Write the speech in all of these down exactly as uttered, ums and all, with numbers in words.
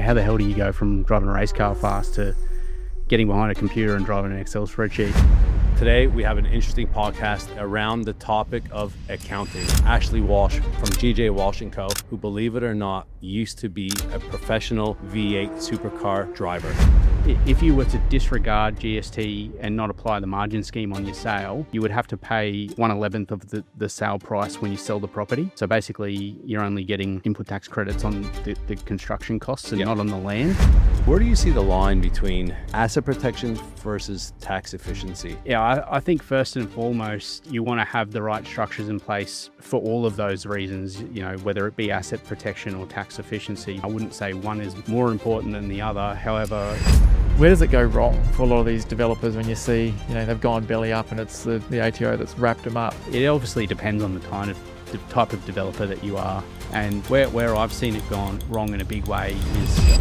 how the hell do you go from driving a race car fast to getting behind a computer and driving an Excel spreadsheet? Today, we have an interesting podcast around the topic of accounting. Ashley Walsh from G J Walsh and Co., who, believe it or not, used to be a professional V eight supercar driver. If you were to disregard G S T and not apply the margin scheme on your sale, you would have to pay one eleventh of the, the sale price when you sell the property. So basically, you're only getting input tax credits on the, the construction costs and Yep. not on the land. Where do you see the line between asset protection versus tax efficiency? Yeah, I, I think first and foremost, you want to have the right structures in place for all of those reasons, you know, whether it be asset protection or tax efficiency. I wouldn't say one is more important than the other. However, where does it go wrong for a lot of these developers when you see, you know, they've gone belly up and it's the, the A T O that's wrapped them up? it obviously depends on the kind of the type of developer that you are. And where, where I've seen it gone wrong in a big way is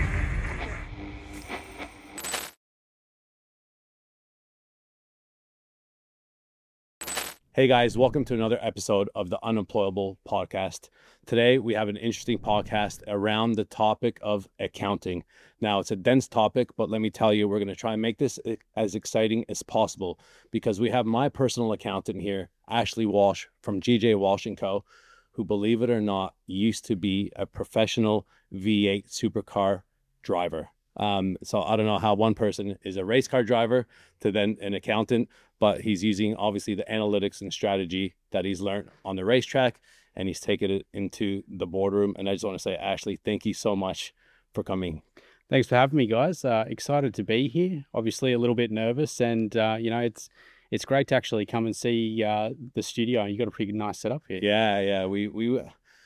Hey guys, welcome to another episode of the Unemployable Podcast. Today we have an interesting podcast around the topic of accounting. Now, it's a dense topic, but let me tell you, we're going to try and make this as exciting as possible because we have my personal accountant here, Ashley Walsh from G J Walsh and Co., who, believe it or not, used to be a professional V eight supercar driver. Um, so I don't know how one person is a race car driver to then an accountant, but he's using obviously the analytics and strategy that he's learned on the racetrack, and he's taken it into the boardroom. And I just want to say, Ashley, thank you so much for coming. Thanks for having me, guys. Uh, excited to be here. Obviously a little bit nervous, and uh, you know, it's it's great to actually come and see uh, the studio. You got a pretty nice setup here. Yeah, yeah, we we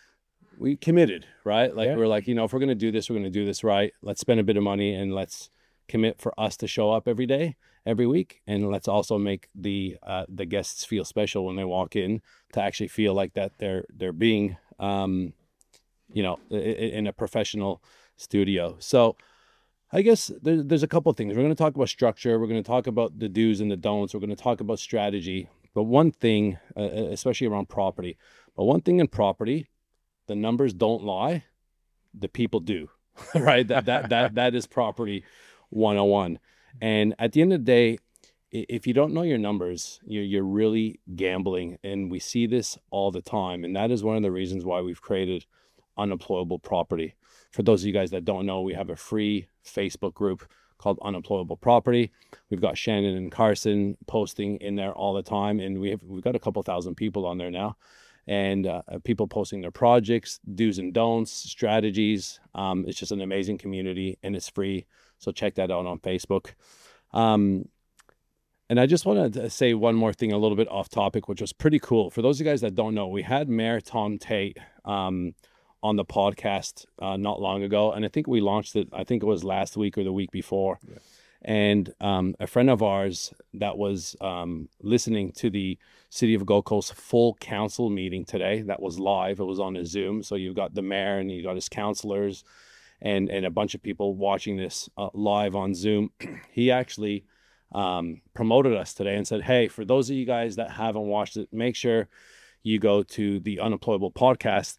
we committed, right? Like Yeah. we're like, you know, if we're gonna do this, we're gonna do this right. Let's spend a bit of money and let's commit for us to show up every day, every week, and let's also make the uh, the guests feel special when they walk in, to actually feel like that they're they're being, um, you know, i- i- in a professional studio. So I guess there, there's a couple of things. We're going to talk about structure. We're going to talk about the do's and the don'ts. We're going to talk about strategy. But one thing, uh, especially around property, but one thing in property, the numbers don't lie. The people do, right? That that that that is property one oh one. And at the end of the day, i- if you don't know your numbers, you're you're really gambling. And we see this all the time. And that is one of the reasons why we've created Unemployable Property. For those of you guys that don't know, we have a free Facebook group called Unemployable Property. We've got Shannon and Carson posting in there all the time, and we have we've got a couple thousand people on there now, and uh, people posting their projects, do's and don'ts, strategies. Um, it's just an amazing community, and it's free. So check that out on Facebook. Um, and I just wanted to say one more thing, a little bit off topic, which was pretty cool. For those of you guys that don't know, we had Mayor Tom Tate um, on the podcast uh, not long ago. And I think we launched it, I think it was last week or the week before. Yeah. And um, a friend of ours that was um, listening to the City of Gold Coast full council meeting today, that was live, it was on a Zoom. So you've got the mayor and you got his councilors and, and a bunch of people watching this uh, live on Zoom. He actually um, promoted us today and said, hey, for those of you guys that haven't watched it, make sure you go to the Unemployable Podcast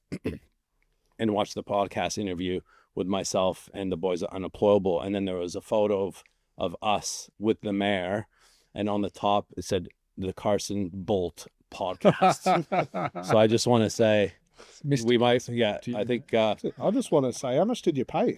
and watch the podcast interview with myself and the boys at Unemployable. And then there was a photo of, of us with the mayor. And on the top, it said the Carson Bolt Podcast. So I just want to say, Mister we might, yeah, I think. Uh, I just want to say, how much did you pay?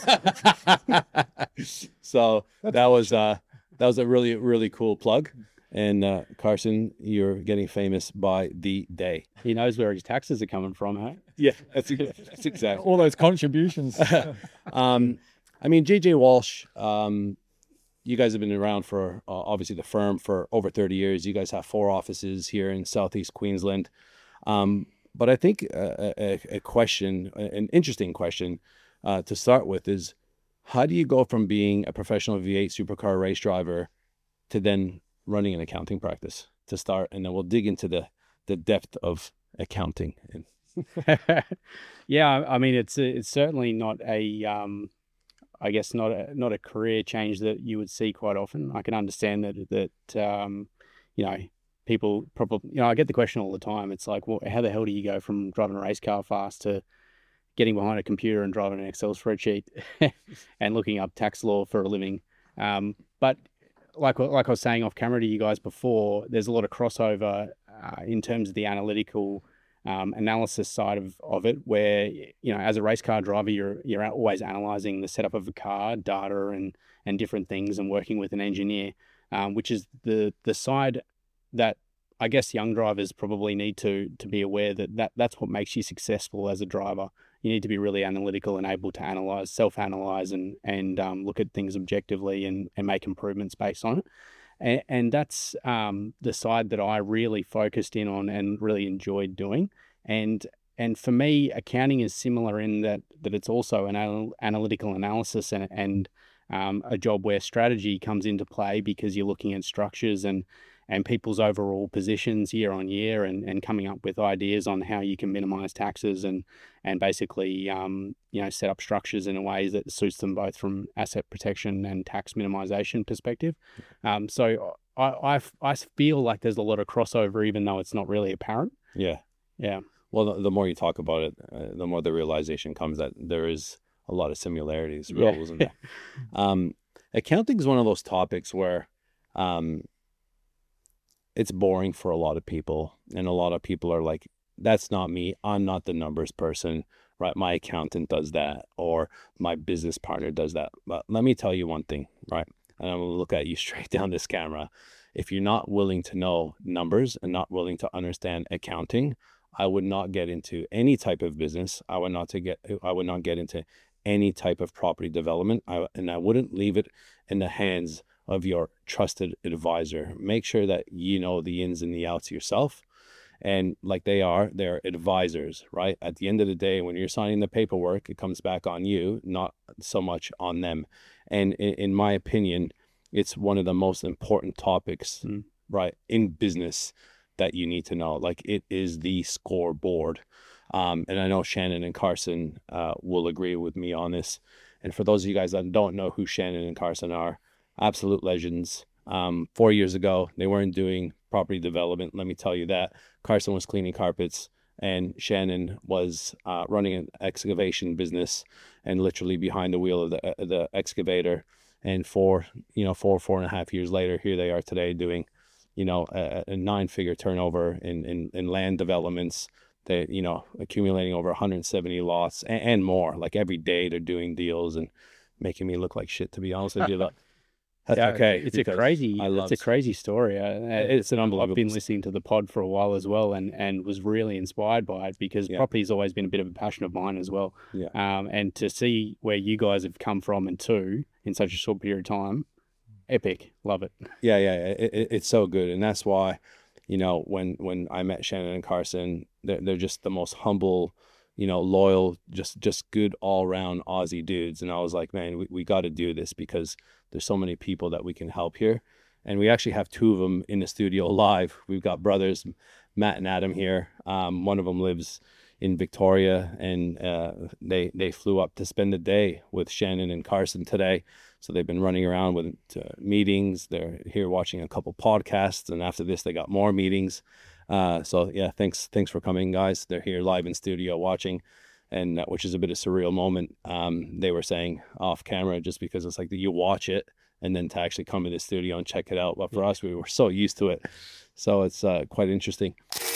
so that was, uh, that was a really, really cool plug. And uh, Carson, you're getting famous by the day. He knows where his taxes are coming from, hey? Yeah, that's, that's exactly. All those contributions. um, I mean, J J Walsh, um, you guys have been around for uh, obviously the firm for over thirty years. You guys have four offices here in Southeast Queensland. Um, but I think a, a, a question, an interesting question uh, to start with is, how do you go from being a professional V eight supercar race driver to then running an accounting practice to start? And then we'll dig into the, the depth of accounting. Yeah, I mean, it's it's certainly not a, um, I guess not a not a career change that you would see quite often. I can understand that that um, you know, people probably, you know, I get the question all the time. It's like, well, how the hell do you go from driving a race car fast to getting behind a computer and driving an Excel spreadsheet and looking up tax law for a living. Um, but like like I was saying off camera to you guys before, there's a lot of crossover uh, in terms of the analytical um, analysis side of, of it, where, you know, as a race car driver, you're you're always analyzing the setup of a car, data and and different things, and working with an engineer, um, which is the the side that I guess young drivers probably need to to be aware that, that that's what makes you successful as a driver. You need to be really analytical and able to analyze, self-analyze and, and um, look at things objectively and, and make improvements based on it. And, and that's um, the side that I really focused in on and really enjoyed doing. And and for me, accounting is similar in that that it's also an anal- analytical analysis and, and um, a job where strategy comes into play, because you're looking at structures and and people's overall positions year on year, and, and coming up with ideas on how you can minimize taxes and and basically um, you know, set up structures in a way that suits them both from asset protection and tax minimization perspective. Um, so I, I, I feel like there's a lot of crossover, even though it's not really apparent. Yeah. Yeah. Well, the, the more you talk about it, uh, the more the realization comes that there is a lot of similarities, Yeah. really, isn't there? um, accounting is one of those topics where um, it's boring for a lot of people, and a lot of people are like, that's not me. I'm not the numbers person, right? My accountant does that, or my business partner does that. But let me tell you one thing, right? And I'm going to look at you straight down this camera. If you're not willing to know numbers and not willing to understand accounting, I would not get into any type of business. I would not to get, I would not get into any type of property development. I, and I wouldn't leave it in the hands of your trusted advisor. Make sure that you know the ins and the outs yourself. And like they are, they're advisors, right? At the end of the day, when you're signing the paperwork, it comes back on you, not so much on them. And in, in my opinion, it's one of the most important topics, mm. right, in business that you need to know. Like, it is the scoreboard. Um, and I know Shannon and Carson uh, will agree with me on this. And for those of you guys that don't know who Shannon and Carson are, absolute legends. Um, four years ago, they weren't doing property development. Let me tell you that. Carson was cleaning carpets, and Shannon was uh, running an excavation business, and literally behind the wheel of the uh, the excavator. And four, you know, four four and a half years later, here they are today doing, you know, a, a nine-figure turnover in, in in land developments. They, you know, accumulating over one hundred seventy lots and, and more. Like, every day they're doing deals and making me look like shit, to be honest with you. That's yeah, okay. It's a crazy, I love it's a crazy story. Uh, it's an unbelievable. I've been listening to the pod for a while as well, and, and was really inspired by it, because yeah. property's always been a bit of a passion of mine as well. Yeah. Um, and to see where you guys have come from and to in such a short period of time, epic. Love it. Yeah, yeah, it, it, it's so good, and that's why, you know, when when I met Shannon and Carson, they're they're just the most humble, you know, loyal, just just good all around Aussie dudes. And I was like, man, we, we got to do this, because there's so many people that we can help here. And we actually have two of them in the studio live. We've got brothers, Matt and Adam here. Um, one of them lives in Victoria, and uh, they they flew up to spend the day with Shannon and Carson today. So they've been running around with uh, meetings. They're here watching a couple podcasts, and after this, they got more meetings. Uh, so yeah, thanks, thanks for coming, guys. They're here live in studio watching, and uh, which is a bit of a surreal moment. Um, they were saying off camera, just because it's like you watch it and then to actually come to the studio and check it out. But for us, we were so used to it, so it's uh, quite interesting.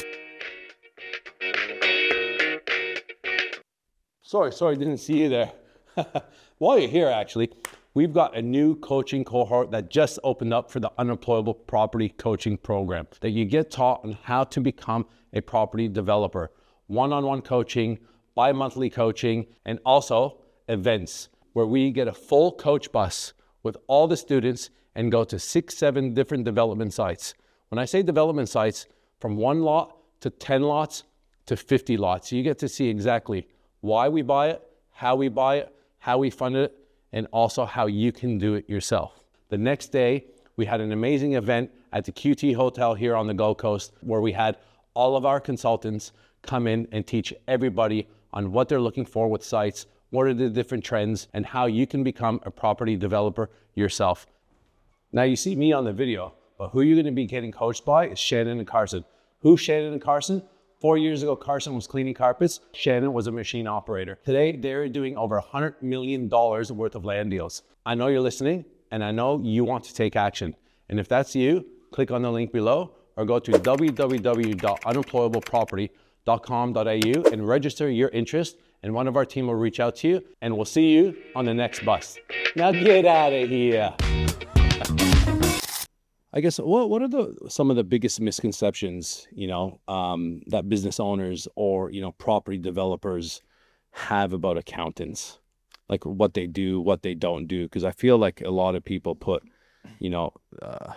Sorry, sorry, didn't see you there. While you're here, actually, we've got a new coaching cohort that just opened up for the Unemployable Property Coaching Program, that you get taught on how to become a property developer. One-on-one coaching, bi-monthly coaching, and also events where we get a full coach bus with all the students and go to six, seven different development sites. When I say development sites, from one lot to ten lots to fifty lots. So you get to see exactly why we buy it, how we buy it, how we fund it, and also how you can do it yourself. The next day, we had an amazing event at the Q T Hotel here on the Gold Coast, where we had all of our consultants come in and teach everybody on what they're looking for with sites, what are the different trends, and how you can become a property developer yourself. Now, you see me on the video, but who you're gonna be getting coached by is Shannon and Carson. Who's Shannon and Carson? Four years ago, Carson was cleaning carpets. Shannon was a machine operator. Today, they're doing over one hundred million dollars worth of land deals. I know you're listening, and I know you want to take action. And if that's you, click on the link below or go to w w w dot unemployable property dot com dot a u and register your interest, and one of our team will reach out to you, and we'll see you on the next bus. Now get out of here. I guess what what are the some of the biggest misconceptions, you know, um, that business owners or, you know, property developers have about accountants, like what they do, what they don't do? Because I feel like a lot of people put, you know, uh,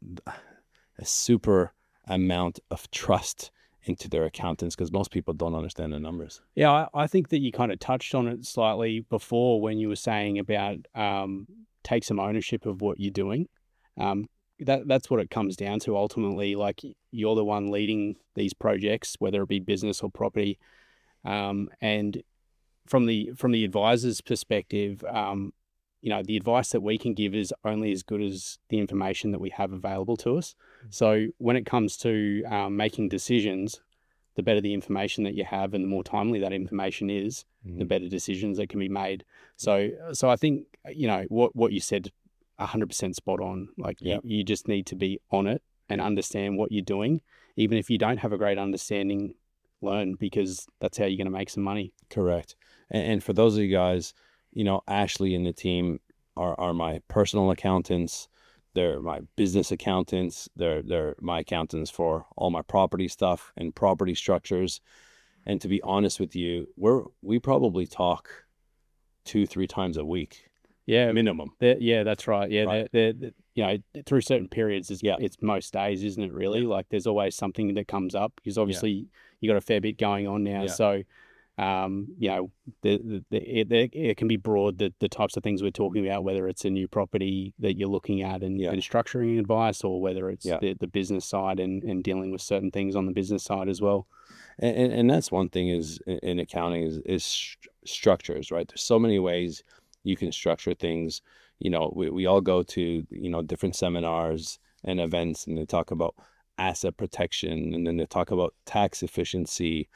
a super amount of trust into their accountants because most people don't understand the numbers. Yeah, I, I think that you kind of touched on it slightly before when you were saying about um, take some ownership of what you're doing. Um, that that's what it comes down to ultimately. Like, you're the one leading these projects, whether it be business or property. Um, and from the from the advisor's perspective, um, you know, the advice that we can give is only as good as the information that we have available to us. So when it comes to um, making decisions, the better the information that you have and the more timely that information is, mm-hmm. the better decisions that can be made. So so I think, you know, what, what you said, one hundred percent spot on. Like, yep. you, you just need to be on it and understand what you're doing. Even if you don't have a great understanding, learn, because that's how you're going to make some money. Correct. And, and for those of you guys, you know, Ashley and the team are, are my personal accountants. They're my business accountants. They're they're my accountants for all my property stuff and property structures. And to be honest with you, we're we probably talk two, three times a week. Yeah, minimum. Yeah, that's right. Yeah, right. They're, they're, you know, through certain periods, it's, yeah. it's most days, isn't it? Really, yeah. Like, there's always something that comes up because obviously yeah. you got a fair bit going on now. Yeah. So, um, you know, the, the, the, it, the, it can be broad, the, the types of things we're talking about, whether it's a new property that you're looking at and, yeah. and structuring advice, or whether it's yeah. the, the business side and, and dealing with certain things on the business side as well. And, and, and that's one thing is in accounting is, is st- structures, right? There's so many ways you can structure things. You know, we, we all go to, you know, different seminars and events, and they talk about asset protection, and then they talk about tax efficiency.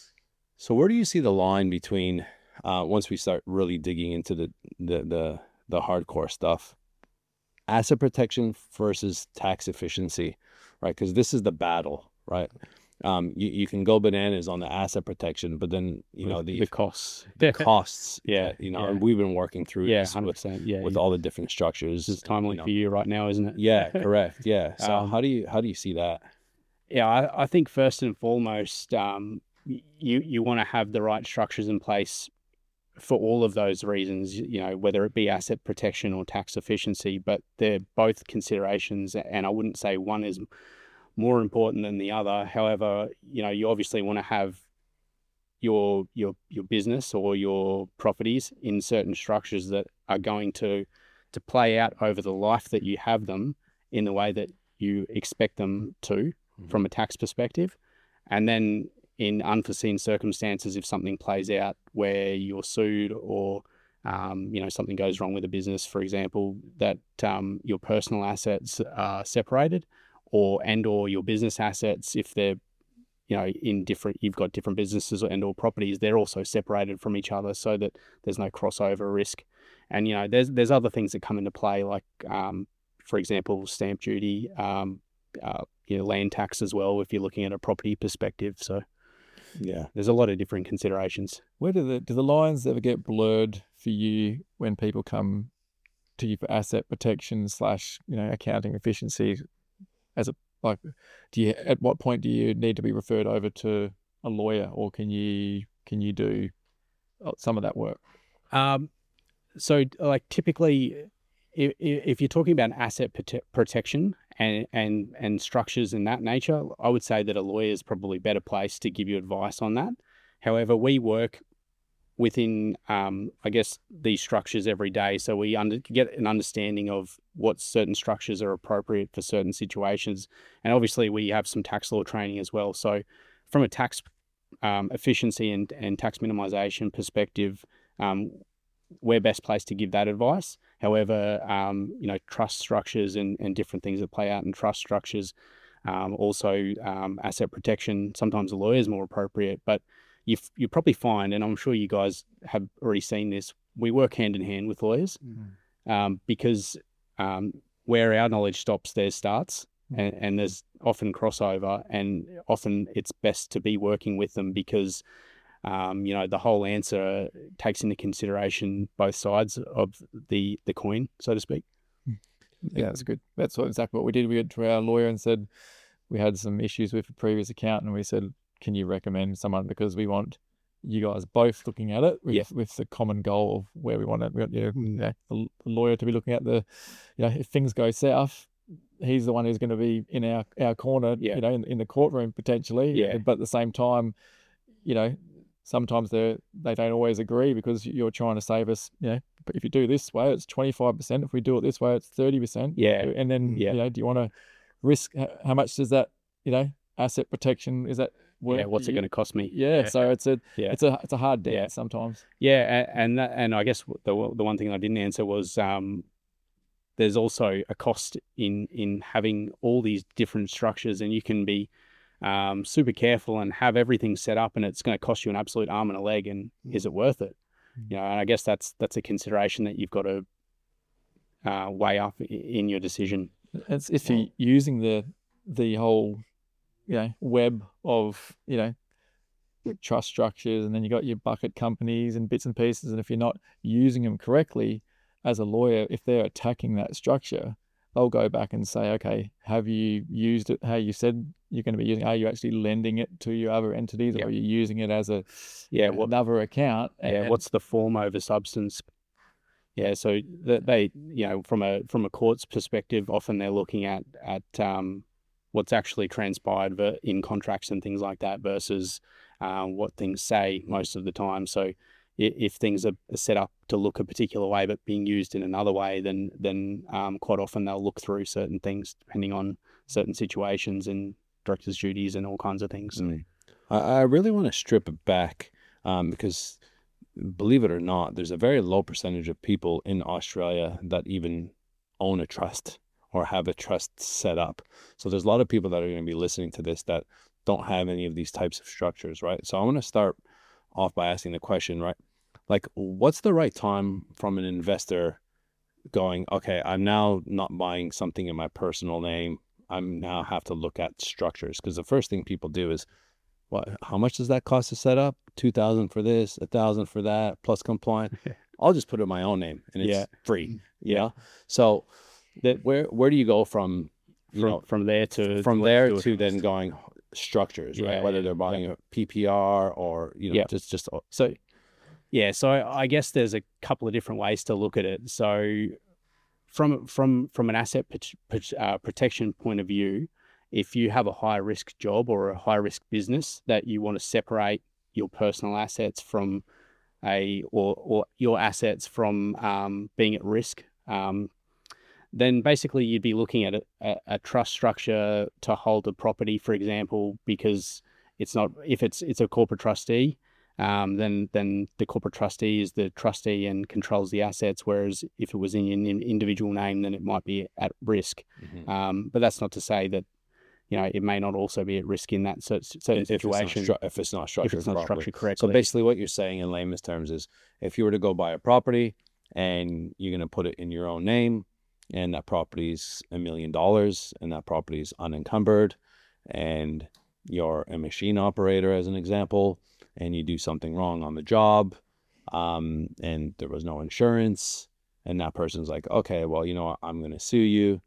So where do you see the line between, uh, once we start really digging into the, the, the, the hardcore stuff, asset protection versus tax efficiency, right? Because this is the battle, right? Um, you, you can go bananas on the asset protection, but then, you know, the, the costs, the costs, yeah, you know, yeah. and we've been working through yeah, this one hundred percent, with, yeah, with yeah. all the different structures. It's timely you know. for you right now, isn't it? Yeah, correct. Yeah. So um, how do you, how do you see that? Yeah, I, I think first and foremost, um, you, you want to have the right structures in place for all of those reasons, you know, whether it be asset protection or tax efficiency, but they're both considerations, and I wouldn't say one is more important than the other. However, you know, you obviously want to have your your your business or your properties in certain structures that are going to to play out over the life that you have them in the way that you expect them to, mm-hmm. from a tax perspective. And then in unforeseen circumstances, if something plays out where you're sued or um, you know, something goes wrong with a business, for example, that um, your personal assets are separated, or and or your business assets, if they're, you know, in different, you've got different businesses and or properties, they're also separated from each other so that there's no crossover risk. And, you know, there's there's other things that come into play, like, um, for example, stamp duty, um, uh, you know, land tax as well, if you're looking at a property perspective. So, yeah, there's a lot of different considerations. Where do the do the lines ever get blurred for you when people come to you for asset protection slash, you know, accounting efficiency? As a, like, do you, at what point do you need to be referred over to a lawyer, or can you can you do some of that work? Um, so like typically, if, if you're talking about asset prote- protection and, and and structures in that nature, I would say that a lawyer is probably better placed to give you advice on that. However, we work within, um, I guess, these structures every day. So we under, get an understanding of what certain structures are appropriate for certain situations. And obviously we have some tax law training as well. So from a tax um, efficiency and, and tax minimization perspective, um, we're best placed to give that advice. However, um, you know, trust structures and, and different things that play out in trust structures, Um, also, um, asset protection, sometimes a lawyer is more appropriate, but you you probably find, and I'm sure you guys have already seen this, we work hand in hand with lawyers Mm. um, because um, where our knowledge stops, theirs starts, Mm. and, and there's often crossover, and often it's best to be working with them because um, you know, the whole answer takes into consideration both sides of the the coin, so to speak. Yeah, that's good. That's what, exactly what we did. We went to our lawyer and said we had some issues with a previous account, and we said, can you recommend someone, because we want you guys both looking at it with, Yeah. with the common goal of where we want it. We want you know, you know, the the lawyer to be looking at the, you know, if things go south, he's the one who's going to be in our, our corner, Yeah. you know, in, in the courtroom potentially. Yeah. But at the same time, you know, sometimes they they don't always agree because you're trying to save us, you know, but if you do this way, it's twenty-five percent. If we do it this way, it's thirty percent. Yeah. And then, Yeah. you know, do you want to risk, h- how much does that, you know, asset protection, is that worth? Yeah, what's it going to cost me? Yeah, so it's a Yeah. it's a it's a hard dance Yeah. sometimes. Yeah, a- and that, and I guess the the one thing I didn't answer was um, there's also a cost in in having all these different structures, and you can be um, super careful and have everything set up, and it's going to cost you an absolute arm and a leg. And is it worth it? Mm. You know, and I guess that's that's a consideration that you've got to uh, weigh up i- in your decision. It's if you're using the the whole, you know, web of, you know, trust structures, and then you got your bucket companies and bits and pieces, and if you're not using them correctly as a lawyer, if they're attacking that structure, they'll go back and say, okay, have you used it how you said you're going to be using? Are you actually lending it to your other entities, Yeah. or are you using it as a Yeah, what another account? yeah, And- what's the form over substance? Yeah, so that they, you know, from a from a court's perspective, often they're looking at at um, what's actually transpired ver- in contracts and things like that versus uh, what things say most of the time. So i- if things are set up to look a particular way but being used in another way, then then um, quite often they'll look through certain things depending on certain situations and directors' duties and all kinds of things. Mm. I, I really want to strip it back um, because, believe it or not, there's a very low percentage of people in Australia that even own a trust or have a trust set up. So there's a lot of people that are going to be listening to this that don't have any of these types of structures, right? So I want to start off by asking the question, right? Like, what's the right time from an investor going, okay, I'm now not buying something in my personal name. I'm now have to look at structures, because the first thing people do is, what? How much does that cost to set up? Two thousand for this, a thousand for that, plus compliant. I'll just put it in my own name, and it's Yeah. free. Yeah. So, that where where do you go from, you From know, from there to from let's there do a to then trust. going structures, right? Yeah, Whether yeah, they're buying a P P R or, you know, Yeah. just just So, yeah, so I guess there's a couple of different ways to look at it. So, from from from an asset pot- pot- uh, protection point of view, if you have a high risk job or a high risk business that you want to separate your personal assets from a or or your assets from um, being at risk, um, then basically you'd be looking at a, a, a trust structure to hold a property, for example, because it's not if it's it's a corporate trustee. Um, then then the corporate trustee is the trustee and controls the assets, whereas if it was in an individual name, then it might be at risk. Mhm. Um, but that's not to say that, you know, it may not also be at risk in that cer- certain if it's not situation stru- if it's not if structured it's not properly. structured So correctly. basically what you're saying in layman's terms is, if you were to go buy a property and you're going to put it in your own name, and that property's a million dollars and that property's unencumbered, and you're a machine operator, as an example, and you do something wrong on the job, um, and there was no insurance, and that person's like, okay, well, you know what, I'm going to sue you.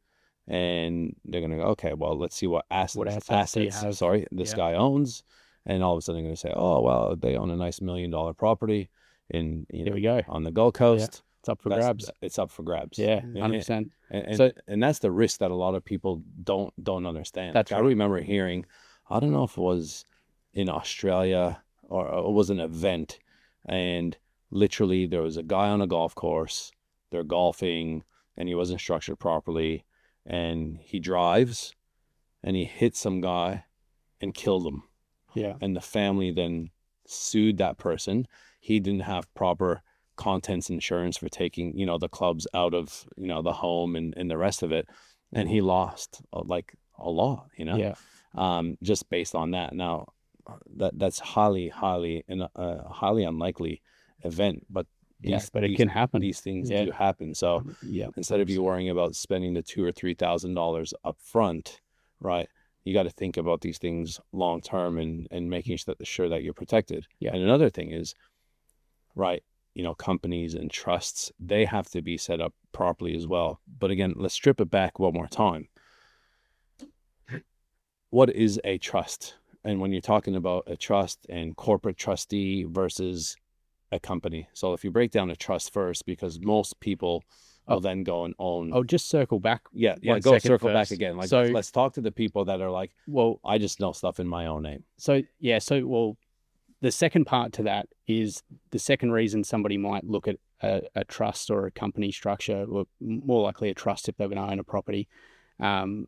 And they're going to go, okay, well, let's see what assets, What assets do you assets have? sorry, this Yeah. guy owns. And all of a sudden they're going to say, oh, well, they own a nice million dollar property in, you There know, we go. on the Gold Coast. It's up for That's- grabs. It's up for grabs. Yeah, And- hundred percent. And, and, So- and that's the risk that a lot of people don't don't understand. That's Like, I right. remember hearing, I don't know if it was in Australia or it was an event, and literally there was a guy on a golf course, they're golfing, and he wasn't structured properly, and he drives and he hit some guy and killed him. Yeah, And the family then sued that person. He didn't have proper contents insurance for taking, you know, the clubs out of, you know, the home and, and the rest of it. And he lost uh, like a lot, you know, Yeah. um, just based on that. Now, that that's highly, highly, and a highly unlikely event, but Yeah, these, but it these, can happen. these things Yeah. do happen. So Yeah. instead of you worrying about spending the two or three thousand dollars up front, right? You got to think about these things long term and and making sure that, sure that you're protected. Yeah. And another thing is, right, you know, companies and trusts, they have to be set up properly as well. But again, let's strip it back one more time. What is a trust? And when you're talking about a trust and corporate trustee versus a company. So if you break down a trust first, because most people will Oh. then go and own. I'll just circle back. Yeah, yeah. one Go second circle back first. again. Like, So- let's talk to the people that are like, Well, I just know stuff in my own name. So yeah, so well, the second part to that is the second reason somebody might look at a, a trust or a company structure, or more likely a trust if they're going to own a property, um,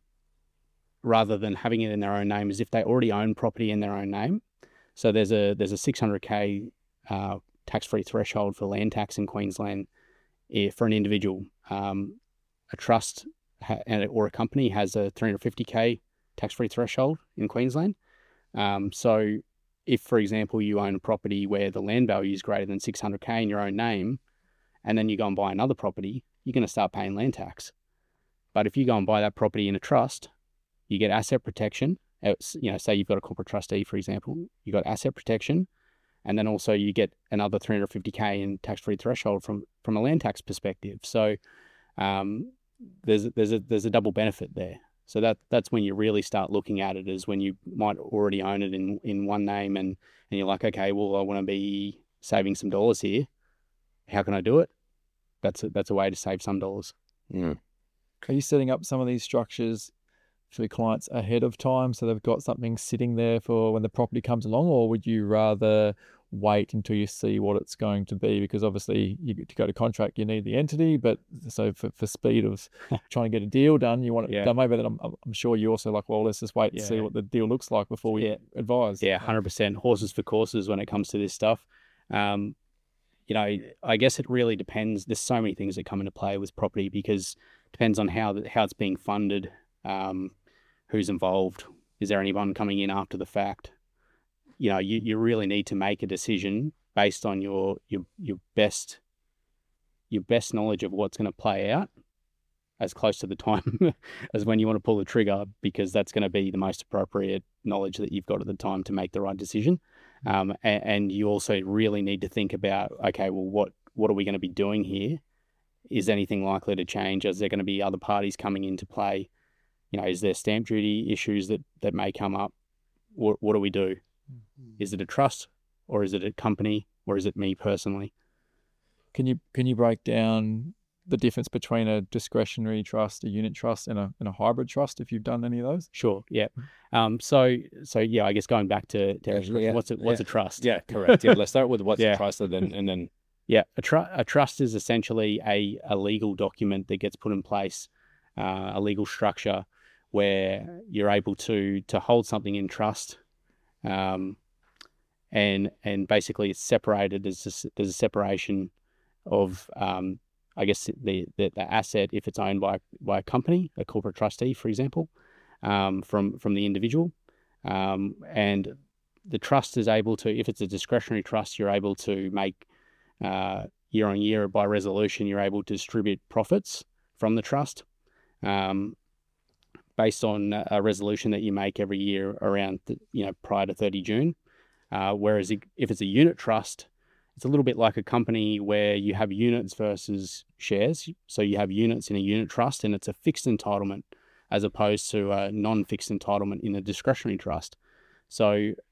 rather than having it in their own name, is if they already own property in their own name. So there's a there's a six hundred K uh, tax-free threshold for land tax in Queensland if, for an individual. Um, a trust ha- or a company has a three hundred fifty K tax-free threshold in Queensland. Um, so if, for example, you own a property where the land value is greater than six hundred K in your own name, and then you go and buy another property, you're going to start paying land tax. But if you go and buy that property in a trust, you get asset protection. It's, you know, say you've got a corporate trustee, for example, you got asset protection, and then also you get another three hundred fifty K in tax-free threshold from from a land tax perspective. So um, there's there's a there's a double benefit there. So that that's when you really start looking at it, is when you might already own it in, in one name, and, and you're like, okay, well, I want to be saving some dollars here. How can I do it? That's a, that's a way to save some dollars. Mm. Are you setting up some of these structures for your clients ahead of time so they've got something sitting there for when the property comes along, or would you rather wait until you see what it's going to be? Because obviously you get to go to contract, you need the entity, but so for, for speed of trying to get a deal done, you want it Yeah. done. Maybe that I'm, I'm sure you also like, well, let's just wait and see Yeah. what the deal looks like before we Yeah. advise. Yeah, one hundred percent horses for courses when it comes to this stuff. Um, you know, I guess it really depends. There's so many things that come into play with property, because it depends on how the, how it's being funded, um, who's involved. Is there anyone coming in after the fact? You know, you, you really need to make a decision based on your your your best your best knowledge of what's going to play out as close to the time as when you want to pull the trigger, because that's going to be the most appropriate knowledge that you've got at the time to make the right decision. Um, and, and you also really need to think about, okay, well, what what are we going to be doing here? Is anything likely to change? Is there going to be other parties coming into play? You know, is there stamp duty issues that, that may come up? What what do we do? Is it a trust, or is it a company, or is it me personally? Can you can you break down the difference between a discretionary trust, a unit trust, and a and a hybrid trust, if you've done any of those? Sure. Yeah. Um. So so yeah. I guess going back to Derek's question, Yeah, what's a what's yeah. a trust? Yeah, correct. Yeah, let's start with what's Yeah. trusted, and and then Yeah, a, tr- a trust is essentially a, a legal document that gets put in place, uh, a legal structure where you're able to to hold something in trust, um, and and basically it's separated. There's a, there's a separation of, um, I guess, the, the the asset if it's owned by by a company, a corporate trustee, for example, um, from from the individual, um, and the trust is able to, if it's a discretionary trust, you're able to make Uh, year on year by resolution, you're able to distribute profits from the trust um, based on a resolution that you make every year around, the, you know, prior to thirty June. Uh, whereas if it's a unit trust, it's a little bit like a company where you have units versus shares. So you have units in a unit trust, and it's a fixed entitlement as opposed to a non-fixed entitlement in a discretionary trust. So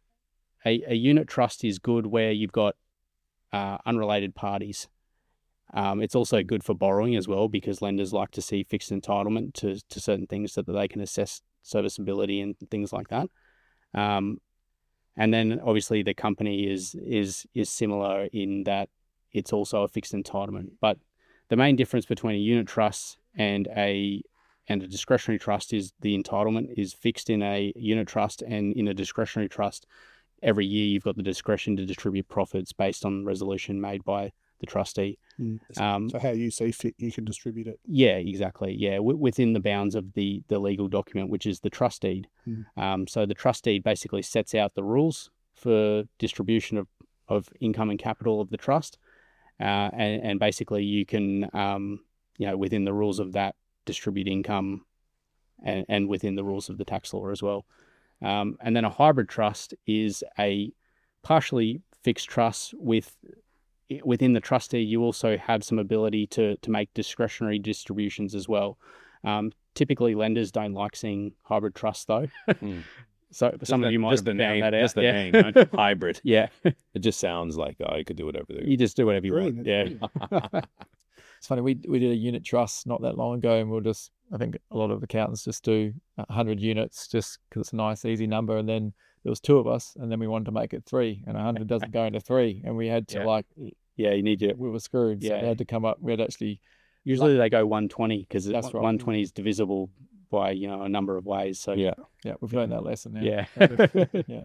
a, a unit trust is good where you've got Uh, unrelated parties. Um, it's also good for borrowing as well, because lenders like to see fixed entitlement to, to certain things so that they can assess serviceability and things like that. Um, and then obviously the company is is is similar in that it's also a fixed entitlement. But the main difference between a unit trust and a and a discretionary trust is the entitlement is fixed in a unit trust, and in a discretionary trust, every year you've got the discretion to distribute profits based on resolution made by the trustee. Mm. Um, So how you see fit, you can distribute it. Yeah, exactly. Yeah, w- within the bounds of the the legal document, which is the trust deed. Mm. Um, so the trust deed basically sets out the rules for distribution of, of income and capital of the trust, uh, and, and basically you can, um, you know, within the rules of that, distribute income, and, and within the rules of the tax law as well. Um, and then a hybrid trust is a partially fixed trust with within the trustee, you also have some ability to to make discretionary distributions as well. Um, typically, lenders don't like seeing hybrid trusts, though. Mm. So Just some the, of you might just have the found name, that out. just the yeah. name, right? Hybrid. Yeah, It just sounds like oh, you could do whatever they you just do whatever you Brilliant. want. Yeah, It's funny, we we did a unit trust not that long ago, and we'll just, I think a lot of accountants just do one hundred units just because it's a nice, easy number. And then there was two of us, and then we wanted to make it three, and one hundred doesn't go into three. And we had to Yeah. like, yeah. You need to. we were screwed. So Yeah. they had to come up, we had actually, Usually they go one twenty because That's right. one twenty is divisible by you know a number of ways. So Yeah. yeah, we've learned that lesson now. yeah. Yeah.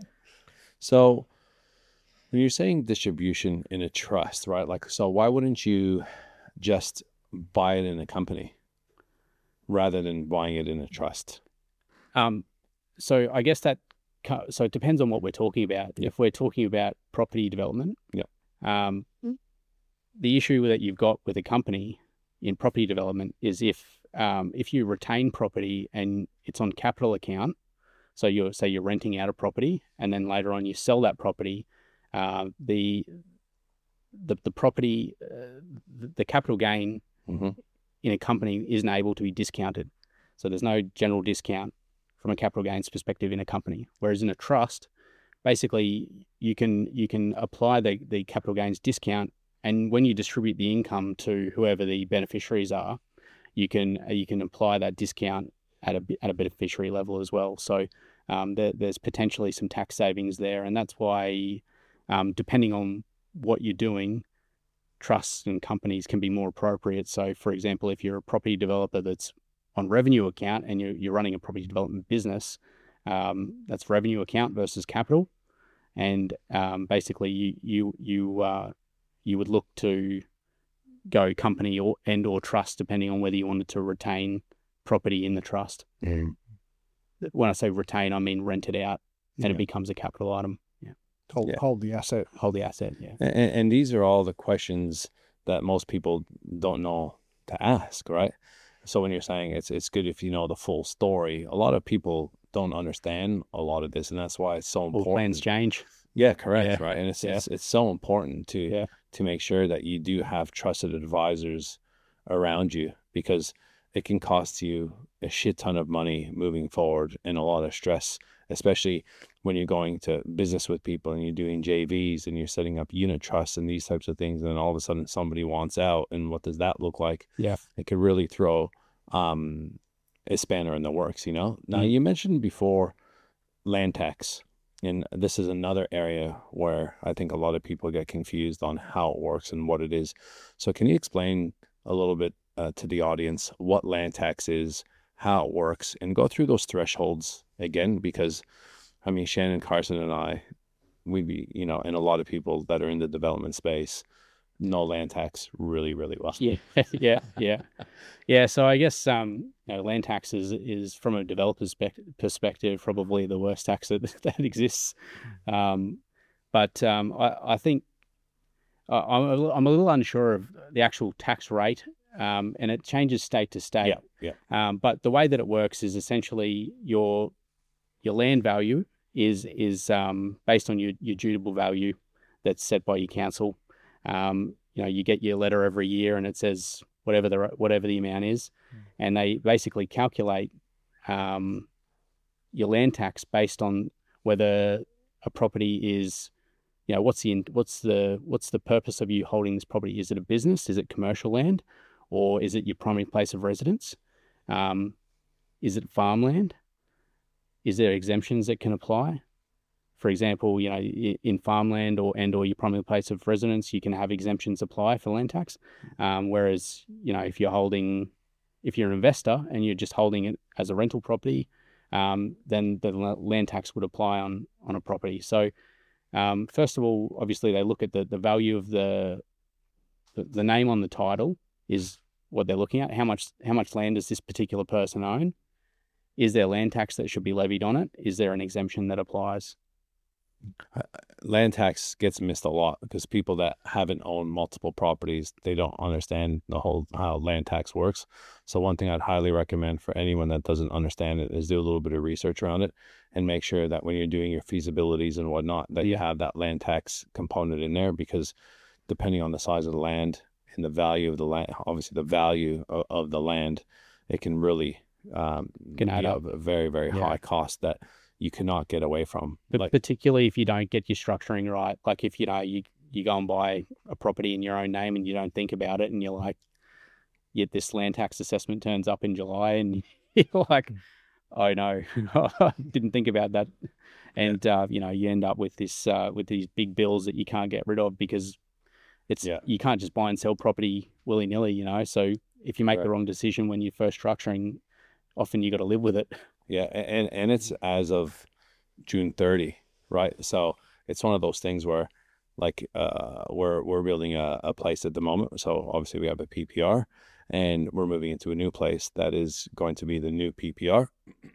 So when you're saying distribution in a trust, right? Like, so why wouldn't you just buy it in a company rather than buying it in a trust? Um, so I guess that co- so it depends on what we're talking about. Yeah. If we're talking about property development, Yeah. Um, the issue that you've got with a company in property development is if um, if you retain property and it's on capital account, so you're say you're renting out a property and then later on you sell that property, uh, the the the property uh, the, the capital gain Mm-hmm. in a company isn't able to be discounted. So there's no general discount from a capital gains perspective in a company. Whereas in a trust, basically you can you can apply the, the capital gains discount, and when you distribute the income to whoever the beneficiaries are, you can you can apply that discount at a at a beneficiary level as well. So um, there, there's potentially some tax savings there, and that's why um, depending on what you're doing, trusts and companies can be more appropriate. So, for example, if you're a property developer that's on revenue account and you're, you're running a property development business, um, that's revenue account versus capital, and um, basically you you you uh, you would look to go company or and or trust depending on whether you wanted to retain property in the trust. Mm. When I say retain, I mean rent it out, and Yeah. it becomes a capital item. Yeah, Hold, Yeah. hold the asset. hold the asset. Yeah. And, and these are all the questions that most people don't know to ask, right? So when you're saying it's it's good if you know the full story, a lot of people don't understand a lot of this, and that's why it's so All important. plans change. Yeah, correct, Yeah. right? And it's, Yeah. it's it's so important to Yeah. to make sure that you do have trusted advisors around you, because it can cost you a shit ton of money moving forward and a lot of stress, especially when you're going to business with people and you're doing J Vs and you're setting up unit trusts and these types of things, and then all of a sudden somebody wants out, and what does that look like? Yeah. It could really throw um, a spanner in the works, you know? Now, Mm. you mentioned before land tax, and this is another area where I think a lot of people get confused on how it works and what it is. So can you explain a little bit uh, to the audience what land tax is, how it works, and go through those thresholds again? Because, I mean, Shannon Carson and I, we be, you know, and a lot of people that are in the development space know land tax really, really well. Yeah, yeah, yeah, yeah. So I guess um, you know, land tax is, is from a developer's spec- perspective probably the worst tax that, that exists. Um, but um, I, I think uh, I'm a little, I'm a little unsure of the actual tax rate, um, and it changes state to state. Yeah, yeah. Um, but the way that it works is essentially your your land value is is um, based on your your dutiable value that's set by your council. Um, you know, you get your letter every year and it says whatever the whatever the amount is, Mm. and they basically calculate um, your land tax based on whether a property is, you know, what's the what's the what's the purpose of you holding this property? Is it a business? Is it commercial land, or is it your primary place of residence? Um, is it farmland? Is there exemptions that can apply? For example, you know, in farmland or and or your primary place of residence, you can have exemptions apply for land tax. Um, whereas, you know, if you're holding, if you're an investor and you're just holding it as a rental property, um, then the land tax would apply on on a property. So, um, first of all, obviously they look at the, the value of the The, the name on the title is what they're looking at. How much how much land does this particular person own? Is there land tax that should be levied on it? Is there an exemption that applies? Land tax gets missed a lot because people that haven't owned multiple properties, they don't understand the whole how land tax works. So one thing I'd highly recommend for anyone that doesn't understand it is do a little bit of research around it and make sure that when you're doing your feasibilities and whatnot, that you have that land tax component in there, because depending on the size of the land and the value of the land, obviously the value of, of the land, it can really um, Can add be up. a very, very Yeah. high cost that you cannot get away from. But Like, particularly if you don't get your structuring right, like if you know you you go and buy a property in your own name and you don't think about it, and you're like, yet this land tax assessment turns up in July, and you're like, oh no, didn't think about that, and uh, you know you end up with this uh, with these big bills that you can't get rid of because it's Yeah. you can't just buy and sell property willy nilly, you know. So if you make Right. the wrong decision when you're first structuring, often you got to live with it. yeah, a- and and it's as of June thirtieth, right? So it's one of those things where, like, uh, we're we're building a, a place at the moment. So obviously we have a P P R, and we're moving into a new place that is going to be the new P P R.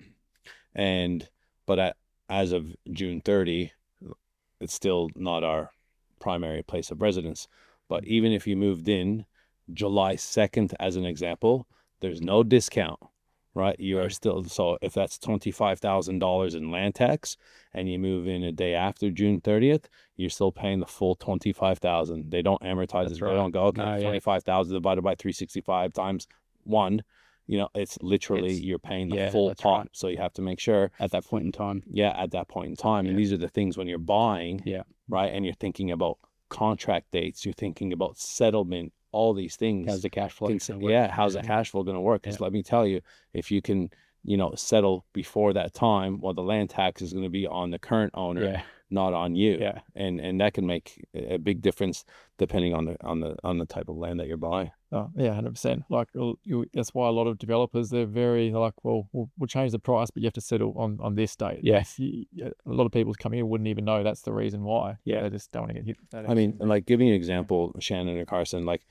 And but at as of June thirtieth, it's still not our primary place of residence. But even if you moved in July second, as an example, there's no discount. Right, you are still, so if that's twenty-five thousand dollars in land tax and you move in a day after June thirtieth, you're still paying the full twenty-five thousand dollars. They don't amortize That's it. right. They don't go, okay, No, yeah. twenty-five thousand divided by three hundred sixty-five times one. You know, it's literally, It's- you're paying the yeah, full that's pot. right. So you have to make sure, At that point in time, yeah, at that point in time. And Yeah. these are the things when you're buying, Yeah. right? And you're thinking about contract dates, you're thinking about settlement, all these things. how's the cash flow? Cons- gonna work? yeah, how's the Yeah. cash flow going to work? Because Yeah. let me tell you, if you can, you know, settle before that time, well, the land tax is going to be on the current owner, Yeah, not on you. yeah. And and that can make a a big difference depending on the on the on the type of land that you're buying. Oh, yeah, one hundred percent. Like, well, you, that's why a lot of developers, they're very they're like, well, we'll, we'll change the price, but you have to settle on, on this date. Yeah. It's- you- you- a lot of people coming in wouldn't even know that's the reason why. Yeah. They just don't want to get hit. That I mean, extra- and like giving you an example, Shannon and Carson, like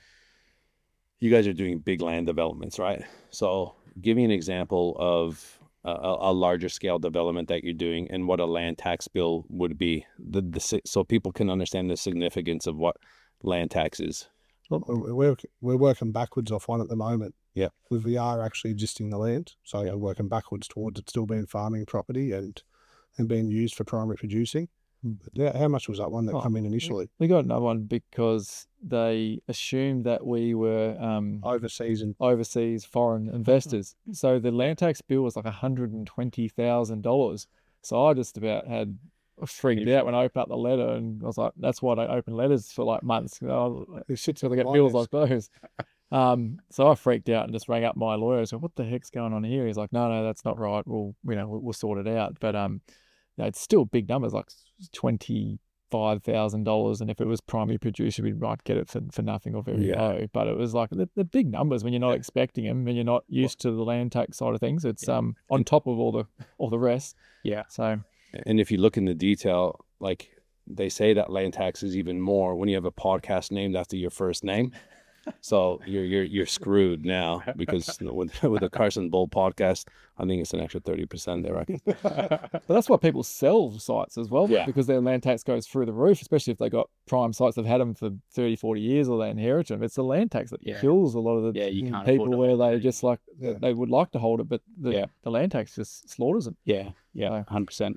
you guys are doing big land developments, right? So give me an example of a, a a larger scale development that you're doing and what a land tax bill would be, the, the si- so people can understand the significance of what land tax is. We're, we're we're working backwards off one at the moment. Yeah. We we are actually adjusting the land, so we're working backwards towards it still being farming property and and being used for primary producing. Hmm. But yeah, how much was that one that Oh, come in initially? we got another one because they assumed that we were um, Overseas and overseas foreign investors. So the land tax bill was like one hundred twenty thousand dollars. So I just about had freaked out when I opened up the letter, and I was like, that's why I don't open letters for like months. You know, it sits till I get my bills desk. like those. Um, so I freaked out and just rang up my lawyer. So what the heck's going on here? He's like, no, no, that's not right. We'll, you know, we'll, we'll sort it out. But um, you know, it's still big numbers, like twenty five thousand dollars, and if it was primary producer, we might get it for, for nothing or very Yeah. low. But it was like the, the big numbers when you're not Yeah. expecting them, when you're not used to the land tax side of things. It's Yeah. um on top of all the all the rest. Yeah. So And if you look in the detail, like they say that land tax is even more when you have a podcast named after your first name. So you're you're you're screwed now because with with the Carson Bull podcast, I think it's an extra thirty percent. They reckon. but that's why people sell sites as well, Yeah. because their land tax goes through the roof, especially if they got prime sites. They've had them for thirty, forty years or they inherit them. It's the land tax that Yeah. kills a lot of the Yeah, you can't people afford to where hold they it. just like, Yeah. they would like to hold it, but the, Yeah. the land tax just slaughters them. Yeah, yeah, So- one hundred percent.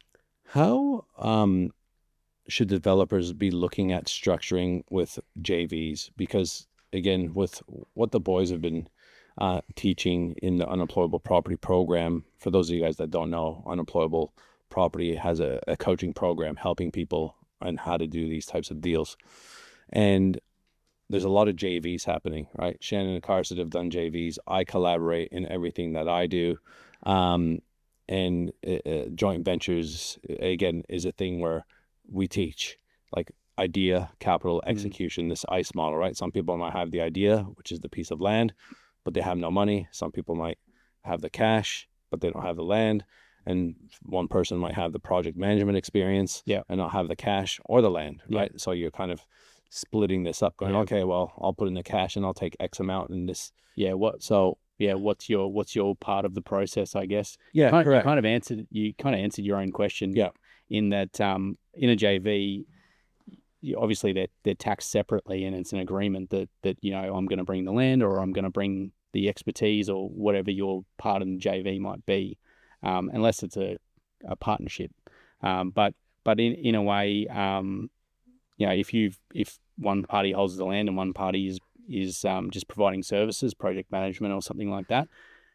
How um should developers be looking at structuring with J Vs? Because again, with what the boys have been uh, teaching in the unemployable property program, for those of you guys that don't know, unemployable property has a, a coaching program helping people on how to do these types of deals. And there's a lot of J Vs happening, right? Shannon and Carson have done J Vs. I collaborate in everything that I do. Um, and uh, uh, joint ventures, again, is a thing where we teach like idea, capital, execution, this ICE model, right? Some people might have the idea, which is the piece of land, but they have no money. Some people might have the cash, but they don't have the land. And one person might have the project management experience Yeah. and not have the cash or the land, Yeah. right? So you're kind of splitting this up, going, Yeah. okay, well, I'll put in the cash and I'll take X amount in this. Yeah. What? So Yeah. What's your What's your part of the process? I guess. yeah, Kind of, you correct. kind of answered. You kind of answered your own question. Yeah. In that, um, in a J V, you- obviously they're they're taxed separately, and it's an agreement that that you know I'm going to bring the land or I'm going to bring the expertise or whatever your part in the J V might be, um, unless it's a, a partnership. Um, but but in in a way, um, you know, if you if one party holds the land and one party is is um, just providing services, project management or something like that,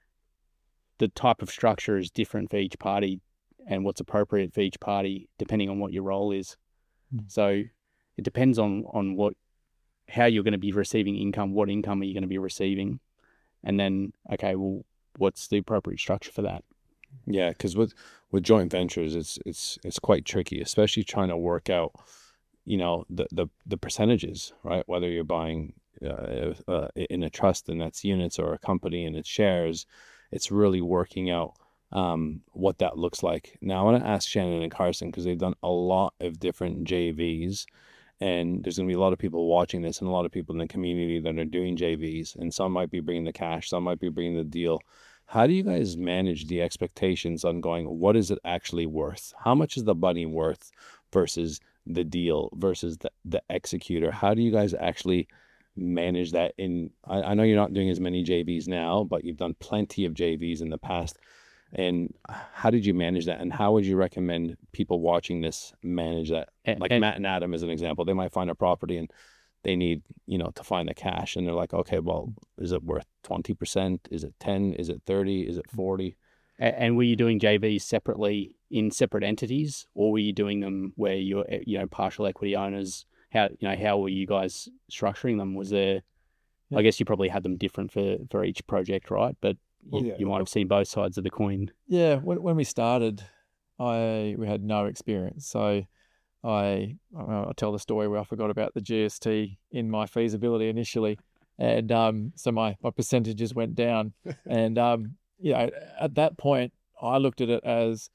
the type of structure is different for each party, and what's appropriate for each party depending on what your role is. Mm. So it depends on on what how you're going to be receiving income, what income are you going to be receiving, and then okay, well, what's the appropriate structure for that? Yeah, because with with joint ventures, it's it's it's quite tricky, especially trying to work out, you know, the the, the percentages, right? Whether you're buying uh, uh, in a trust and that's units, or a company and it's shares, it's really working out um, what that looks like. Now, I want to ask Shannon and Carson, because they've done a lot of different J Vs, and there's going to be a lot of people watching this and a lot of people in the community that are doing J Vs, and some might be bringing the cash, some might be bringing the deal. How do you guys manage the expectations on going, what is it actually worth? How much is the money worth versus the deal versus the, the executor? How do you guys actually manage that? In I, I know you're not doing as many J Vs now, but you've done plenty of J Vs in the past. And how did you manage that? And how would you recommend people watching this manage that? And, Like and, Matt and Adam as an example, they might find a property and they need, you know, to find the cash, and they're like, okay, well, is it worth twenty percent? Is it ten? Is it thirty? Is it forty? and were you doing J Vs separately in separate entities, or were you doing them where you're you know partial equity owners? How you know how were you guys structuring them? Was there? Yeah. I guess you probably had them different for for each project, right? But you, Yeah. you might have seen both sides of the coin. Yeah, when when we started, I we had no experience, so I I'll tell the story where I forgot about the G S T in my feasibility initially, and um, so my my percentages went down, and um, you know, at that point I looked at it as,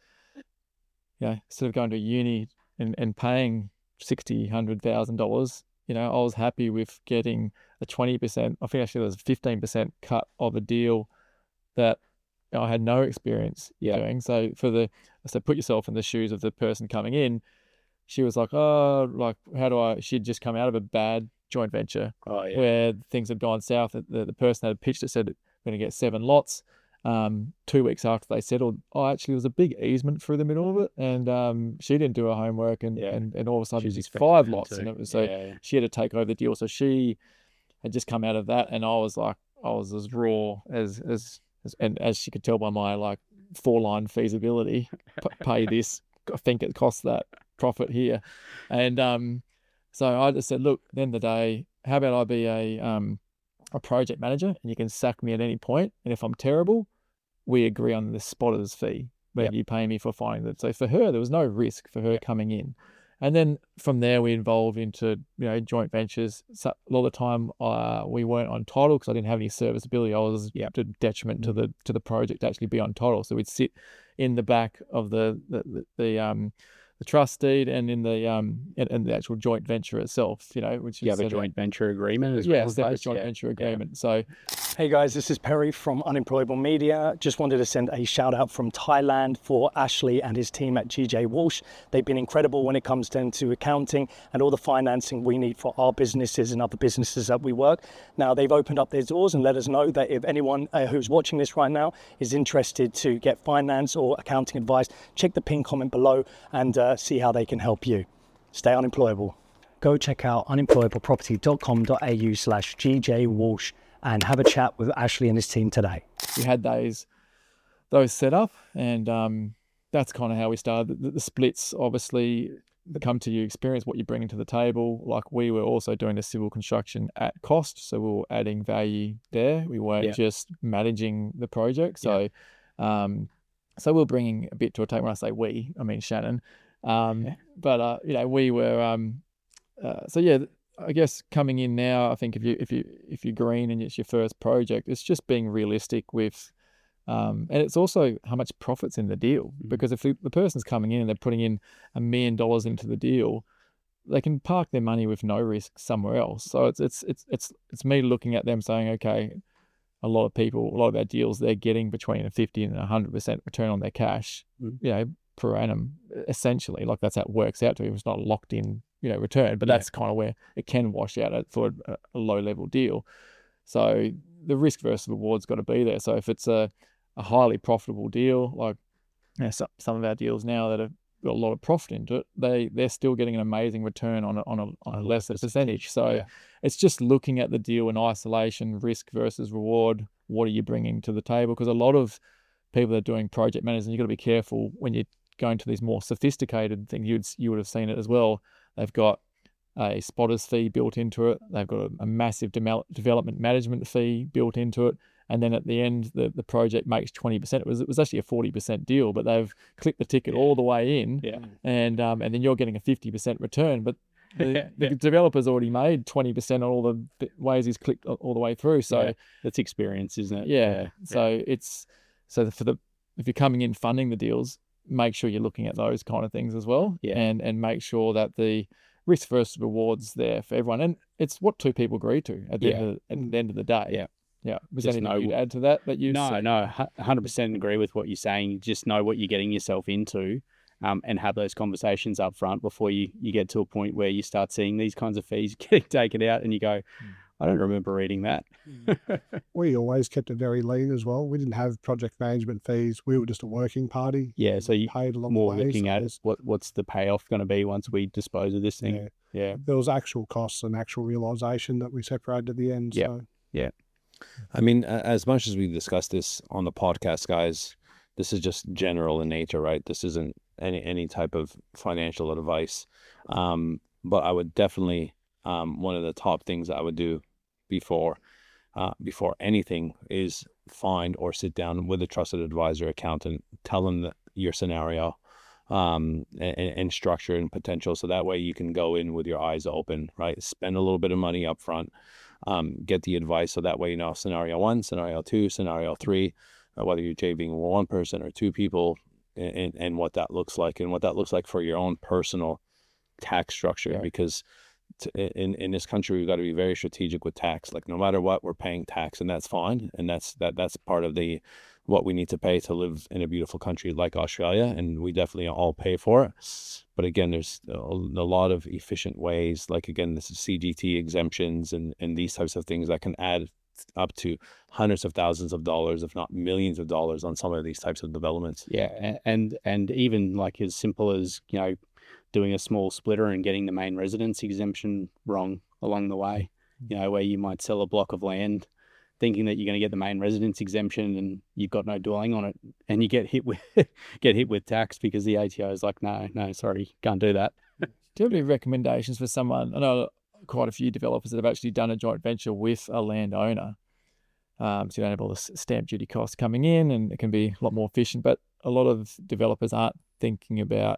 you know, instead of going to uni and and paying sixty, hundred thousand dollars, you know, I was happy with getting a twenty percent. I think actually there was a fifteen percent cut of a deal that I had no experience Yeah. doing. So for the, so put yourself in the shoes of the person coming in. She was like, oh, like, how do I, she'd just come out of a bad joint venture Oh yeah. where things had gone south. The, the person had pitched it, said, we're going to get seven lots. Um, two weeks after they settled, oh, actually, there was a big easement through the middle of it. And um, she didn't do her homework. And, Yeah. and, and all of a sudden, She's there's expecting five them lots. to- And it was, so yeah. she had to take over the deal. So she had just come out of that. And I was like, I was as raw as, as, as and as she could tell by my like four line feasibility, p- pay this, I think it costs that, profit here. And um, so I just said, look, at the end of the day, how about I be a um, a project manager, and you can sack me at any point, and if I'm terrible, we agree on the spotter's fee, where Yep. you pay me for finding that. So for her, there was no risk for her coming in. And then from there, we evolved into, you know, joint ventures. So a lot of the time, uh, we weren't on title because I didn't have any serviceability. I was Yep. to detriment to the to the project to actually be on title. So we'd sit in the back of the the, the, the um the trust deed and in the um and, and the actual joint venture itself. You know, which You is have a set out- joint venture agreement as yeah, well. separate Both? joint Yeah. venture Yeah. agreement. So Hey guys, this is Perry from Unemployable Media. Just wanted to send a shout out from Thailand for Ashley and his team at G J Walsh. They've been incredible when it comes down to accounting and all the financing we need for our businesses and other businesses that we work. Now they've opened up their doors and let us know that if anyone uh, who's watching this right now is interested to get finance or accounting advice, check the pinned comment below and uh, see how they can help you. Stay unemployable. Go check out unemployableproperty.com.au slash GJ Walsh and have a chat with Ashley and his team today. we had those those set up, and um, that's kind of how we started. The, the splits obviously come to you experience what you're bringing to the table. Like we were also doing the civil construction at cost, so we were adding value there. We weren't Yeah. just managing the project. So, um, so we we're bringing a bit to a table. When I say we, I mean Shannon. Um, Yeah. But uh, you know, we were. Um, uh, so yeah. I guess coming in now, I think if you if you if you're green and it's your first project, it's just being realistic with, um, and it's also how much profit's in the deal. Mhm. Because if the, the person's coming in and they're putting in a million dollars into the deal, they can park their money with no risk somewhere else. So it's it's it's it's it's me looking at them saying, okay, a lot of people, a lot of our deals, they're getting between a fifty and a hundred percent return on their cash, Mm. you know, per annum, essentially. Like that's how it works out to. It's not locked in, you know, return, but Yeah. that's kind of where it can wash out at for a, a low level deal. So the risk versus reward's got to be there. So if it's a, a highly profitable deal, like you know, some, some of our deals now that have got a lot of profit into it, they, they're still getting an amazing return on a, on a, on a lesser percentage. So Yeah. it's just looking at the deal in isolation, risk versus reward. What are you bringing to the table? Because a lot of people that are doing project management, you've got to be careful when you're going to these more sophisticated things. You'd, you would have seen it as well. They've got a spotter's fee built into it. They've got a, a massive de- development management fee built into it. And then at the end, the, the project makes twenty percent. It was it was actually a forty percent deal, but they've clicked the ticket Yeah. all the way in. Yeah. And um, and then you're getting a fifty percent return. But the, Yeah. the developer's already made twenty percent on all the bit- ways he's clicked all the way through. So Yeah. That's experience, isn't it? yeah. So it's so for the if you're coming in funding the deals, make sure you're looking at those kind of things as well. Yeah. And and make sure that the risk versus rewards there for everyone. And it's what two people agree to at the Yeah. end of, at the end of the day. Yeah. Yeah. Was Just there know- anything you'd add to that that you No, said? no, hu- one hundred percent agree with what you're saying. Just know what you're getting yourself into, um, and have those conversations up front before you, you get to a point where you start seeing these kinds of fees getting taken out and you go, I don't remember reading that. We always kept it very lean as well. We didn't have project management fees. We were just a working party. Yeah, so you paid along more the way. looking so at there's- what what's the payoff going to be once we dispose of this thing. yeah, Yeah. there was actual costs and actual realization that we separated at the end. Yeah. So I mean, a- as much as we discussed this on the podcast, guys, this is just general in nature, right? This isn't any any type of financial advice. Um, but I would definitely um, one of the top things I would do before uh, before anything is find or sit down with a trusted advisor, accountant, tell them that your scenario um, and, and structure and potential, so that way you can go in with your eyes open, right? Spend a little bit of money up front. Um, get the advice so that way you know scenario one, scenario two, scenario three, uh, whether you're JVing with one person or two people, and, and, and what that looks like, and what that looks like for your own personal tax structure. Yeah. Because t- in in this country, we've got to be very strategic with tax. Like no matter what, we're paying tax, and that's fine, and that's that that's part of the what we need to pay to live in a beautiful country like Australia, and we definitely all pay for it. But again, there's a, a lot of efficient ways, like again, this is C G T exemptions and, and these types of things that can add up to hundreds of thousands of dollars, if not millions of dollars on some of these types of developments. Yeah, a- and and even like as simple as, you know, doing a small splitter and getting the main residence exemption wrong along the way, you know, where you might sell a block of land thinking that you're going to get the main residence exemption and you've got no dwelling on it, and you get hit with get hit with tax because the A T O is like, no, no, sorry, can't do that. Do you have any recommendations for someone? I know quite a few developers that have actually done a joint venture with a landowner. Um, so you don't have all the s- stamp duty costs coming in, and it can be a lot more efficient. But a lot of developers aren't thinking about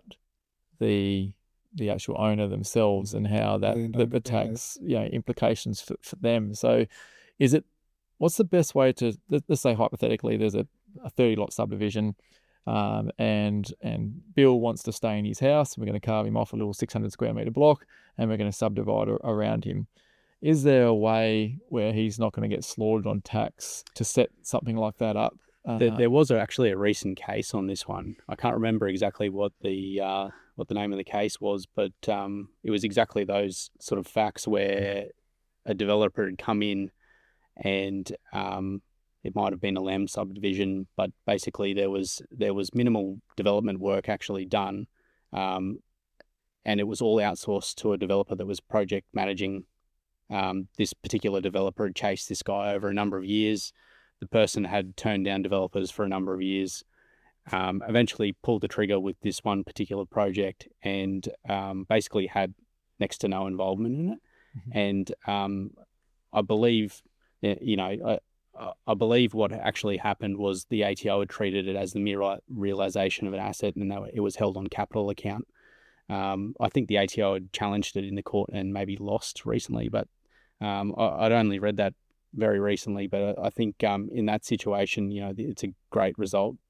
the the actual owner themselves and how that the, Landowner, the yeah. tax you know implications for, for them. So, is it what's the best way to let- let's say hypothetically there's a, a thirty lot subdivision. Um, and and Bill wants to stay in his house. We're going to carve him off a little six hundred square meter block, and we're going to subdivide a- around him. Is there a way where he's not going to get slaughtered on tax to set something like that up? Uh, There, there was actually a recent case on this one. I can't remember exactly what the uh, what the name of the case was, but um, it was exactly those sort of facts where a developer had come in and um, it might have been a land subdivision, but basically there was there was minimal development work actually done, um, and it was all outsourced to a developer that was project managing. Um, this particular developer had chased this guy over a number of years. The person had turned down developers for a number of years, um, eventually pulled the trigger with this one particular project, and um, basically had next to no involvement in it. Mhm. And um, I believe, eh, you know, I, I believe what actually happened was the A T O had treated it as the mere realization of an asset, and it was held on capital account. Um, I think the A T O had challenged it in the court and maybe lost recently, but um, I, I'd only read that very recently. But I think um, in that situation, you know, it's a great result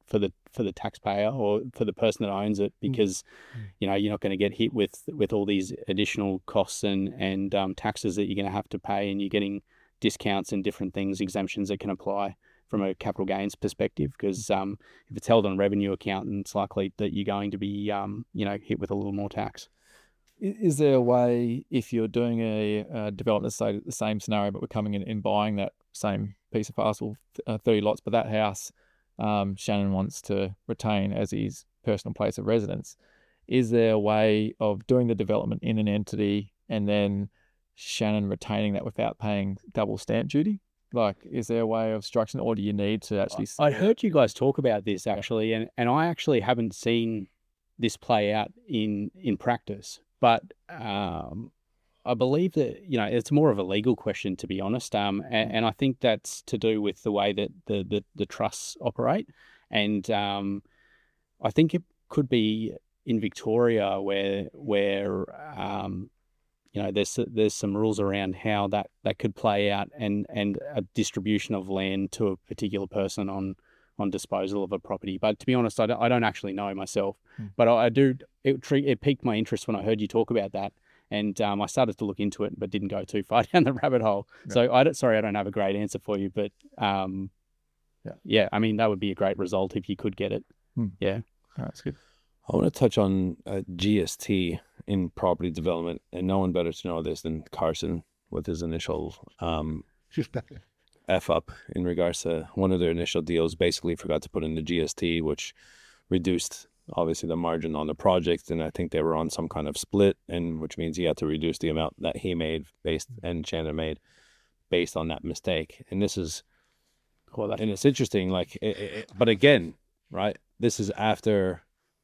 for the for the taxpayer or for the person that owns it, because mm. you know, you're not going to get hit with with all these additional costs and and um, taxes that you're going to have to pay, and you're getting discounts and different things, exemptions that can apply from a capital gains perspective, because um, if it's held on revenue account, then it's likely that you're going to be um, you know, hit with a little more tax. Is there a way, if you're doing a, a development, say the same scenario, but we're coming in and buying that same piece of parcel, uh, thirty lots, but that house um, Shannon wants to retain as his personal place of residence, is there a way of doing the development in an entity and then Shannon retaining that without paying double stamp duty? Like, is there a way of structuring it, or do you need to actually... I heard you guys talk about this actually, and, and I actually haven't seen this play out in, in practice. But um, I believe that, you know, it's more of a legal question, to be honest. Um, and, and I think that's to do with the way that the, the, the trusts operate. And um, I think it could be in Victoria where, where um, you know, there's there's some rules around how that, that could play out, and, and a distribution of land to a particular person on on disposal of a property. But to be honest, I don't, I don't actually know myself. Hmm. But I, I do, it, it piqued my interest when I heard you talk about that. And um, I started to look into it, but didn't go too far down the rabbit hole. Yeah. So I don't, sorry, I don't have a great answer for you, but um, yeah. yeah, I mean, that would be a great result if you could get it. Hmm. Yeah. Oh, that's good. I want to touch on uh, G S T in property development, and no one better to know this than Carson with his initial um, F up in regards to one of their initial deals. Basically forgot to put in the G S T, which reduced obviously the margin on the project, and I think they were on some kind of split, and which means he had to reduce the amount that he made based and Shannon made based on that mistake. And this is well, and it's interesting, like it, it, but again, right, this is after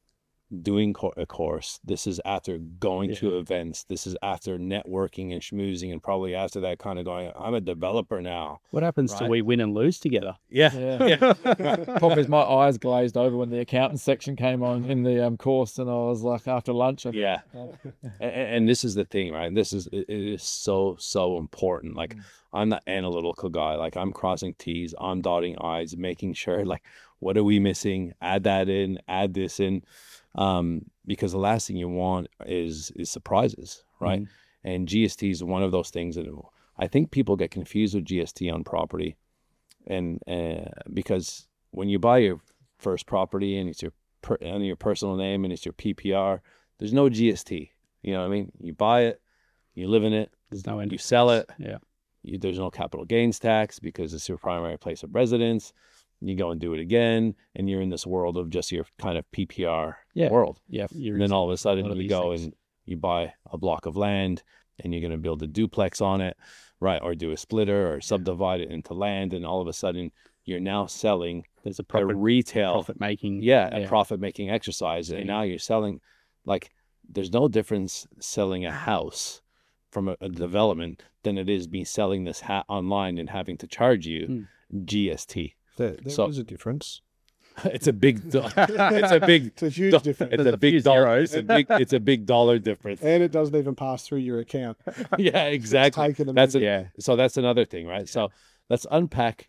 doing co- a course, this is after going yeah. to events, this is after networking and schmoozing, and probably after that kind of going, I'm a developer now. What happens right? till we win and lose together? Yeah. yeah. yeah. Problem is my eyes glazed over when the accountant section came on in the um, course, and I was like, after lunch. I yeah. thought, and, and this is the thing, right? This is, it, it is so, so important. Like, mm. I'm the analytical guy. Like, I'm crossing T's, I'm dotting I's, making sure, like, what are we missing? Add that in, add this in. Um, because the last thing you want is is surprises, right? Mm-hmm. And G S T is one of those things that I think people get confused with G S T on property, and uh, because when you buy your first property and it's your per, under your personal name and it's your P P R, there's no G S T. You know what I mean? You buy it, you live in it, there's no end. You sell it, yeah. You, there's no capital gains tax because it's your primary place of residence. You go and do it again, and you're in this world of just your kind of P P R yeah. world. Yeah. And then all of a sudden you go things. and you buy a block of land, and you're going to build a duplex on it, right? Or do a splitter or yeah. subdivide it into land. And all of a sudden you're now selling There's a, profit, a retail profit making. Yeah, yeah. a profit making exercise. And now you're selling, like, there's no difference selling a house from a, a development than it is me selling this hat online and having to charge you mm. G S T. There, there so, is a difference. It's a big, do- it's a big, it's a huge do- difference. It's a, a big dollar. It's a big, it's a big dollar difference. And it doesn't even pass through your account. Yeah, exactly. That's a, yeah. So that's another thing, right? So let's unpack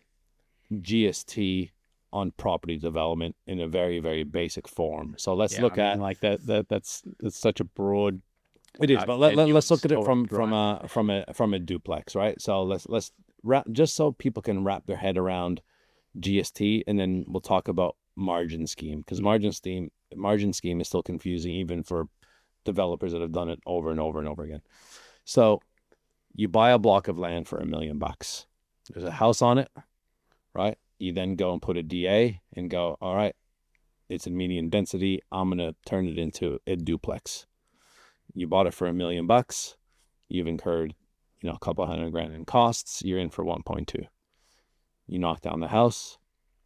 G S T on property development in a very, very basic form. So let's yeah, look I mean, at like that. That that's that's such a broad. It is, uh, but let, let, let's look at it from right. from a from a from a duplex, right? So let's let's wrap, just so people can wrap their head around G S T, and then we'll talk about margin scheme, because margin scheme margin scheme is still confusing even for developers that have done it over and over and over again. So you buy a block of land for a million bucks. There's a house on it, right? You then go and put a D A and go, all right, it's in median density. I'm gonna turn it into a duplex. You bought it for a million bucks. You've incurred, you know, a couple hundred grand in costs. You're in for one point two. You knock down the house,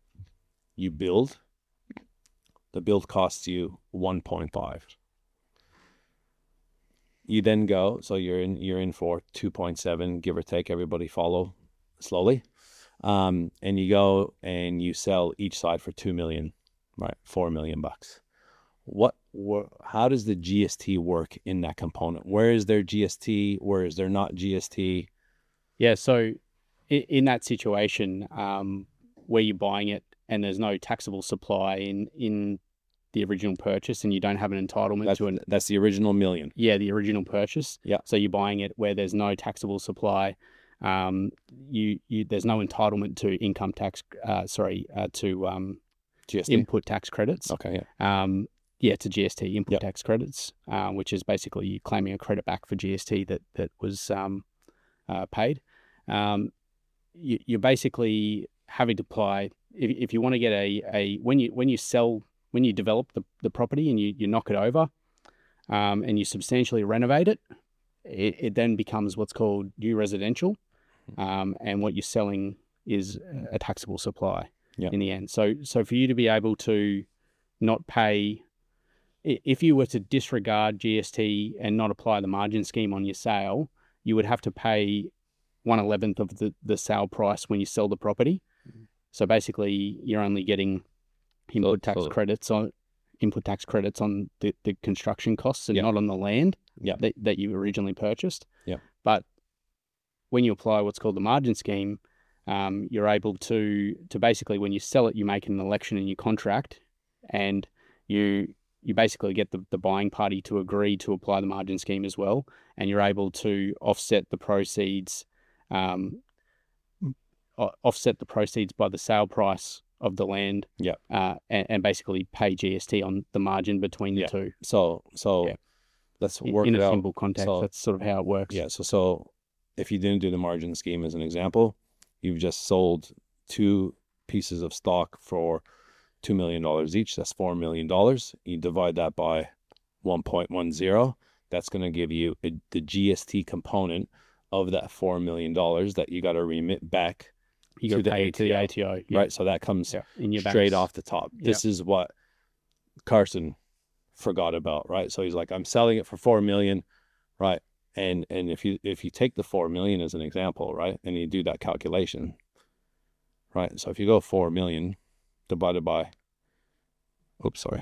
you build, the build costs you one point five. You then go, so you're in you're in for two point seven, give or take, everybody follow slowly. Um, and you go and you sell each side for two million, right? four million bucks. What, wh- how does the G S T work in that component? Where is there G S T? Where is there not G S T? Yeah, so in that situation, um, where you're buying it and there's no taxable supply in in the original purchase, and you don't have an entitlement That's, to an that's the original million. yeah the original purchase. Yeah. So you're buying it where there's no taxable supply. Um, you you there's no entitlement to income tax. Uh, sorry, uh, to um, G S T. input tax credits. Okay, yeah. Um, yeah, to G S T input Yep. tax credits, uh, which is basically you claiming a credit back for G S T that that was um, uh, paid. Um, you, you're basically having to apply if, if you want to get a, a when you when you sell when you develop the, the property and you, you knock it over, um, and you substantially renovate it, it, it then becomes what's called new residential, um, and what you're selling is a taxable supply Yep. in the end. So so for you to be able to not pay, i- if you were to disregard G S T and not apply the margin scheme on your sale, you would have to pay one eleventh of the, the sale price when you sell the property. So basically, you're only getting input tax so- credits on input tax credits on the, the construction costs and Yep. not on the land Yep. that, that you originally purchased. Yep. But when you apply what's called the margin scheme, um, you're able to to basically, when you sell it, you make an election in your contract, and you you basically get the, the buying party to agree to apply the margin scheme as well, and you're able to offset the proceeds, um, o- offset the proceeds by the sale price of the land, Yep. uh, and, and basically pay G S T on the margin between the Yeah. two. So, so Yeah. let's In- work in it a out. simple context, So- that's sort of how it works. Yeah. So, so if you didn't do the margin scheme as an example, you've just sold two pieces of stock for two million dollars each. That's four million dollars. You divide that by one point one zero. That's going to give you a, the G S T component of that four million dollars that you got to remit back, You to got to the pay to the A A T T O, yeah, right? So that comes yeah, in your straight banks. off the top. This is what Carson forgot about, right? So he's like, I'm selling it for four million, right? And and if you if you take the four million as an example, right, and you do that calculation, right? So if you go four million divided by, oops, sorry,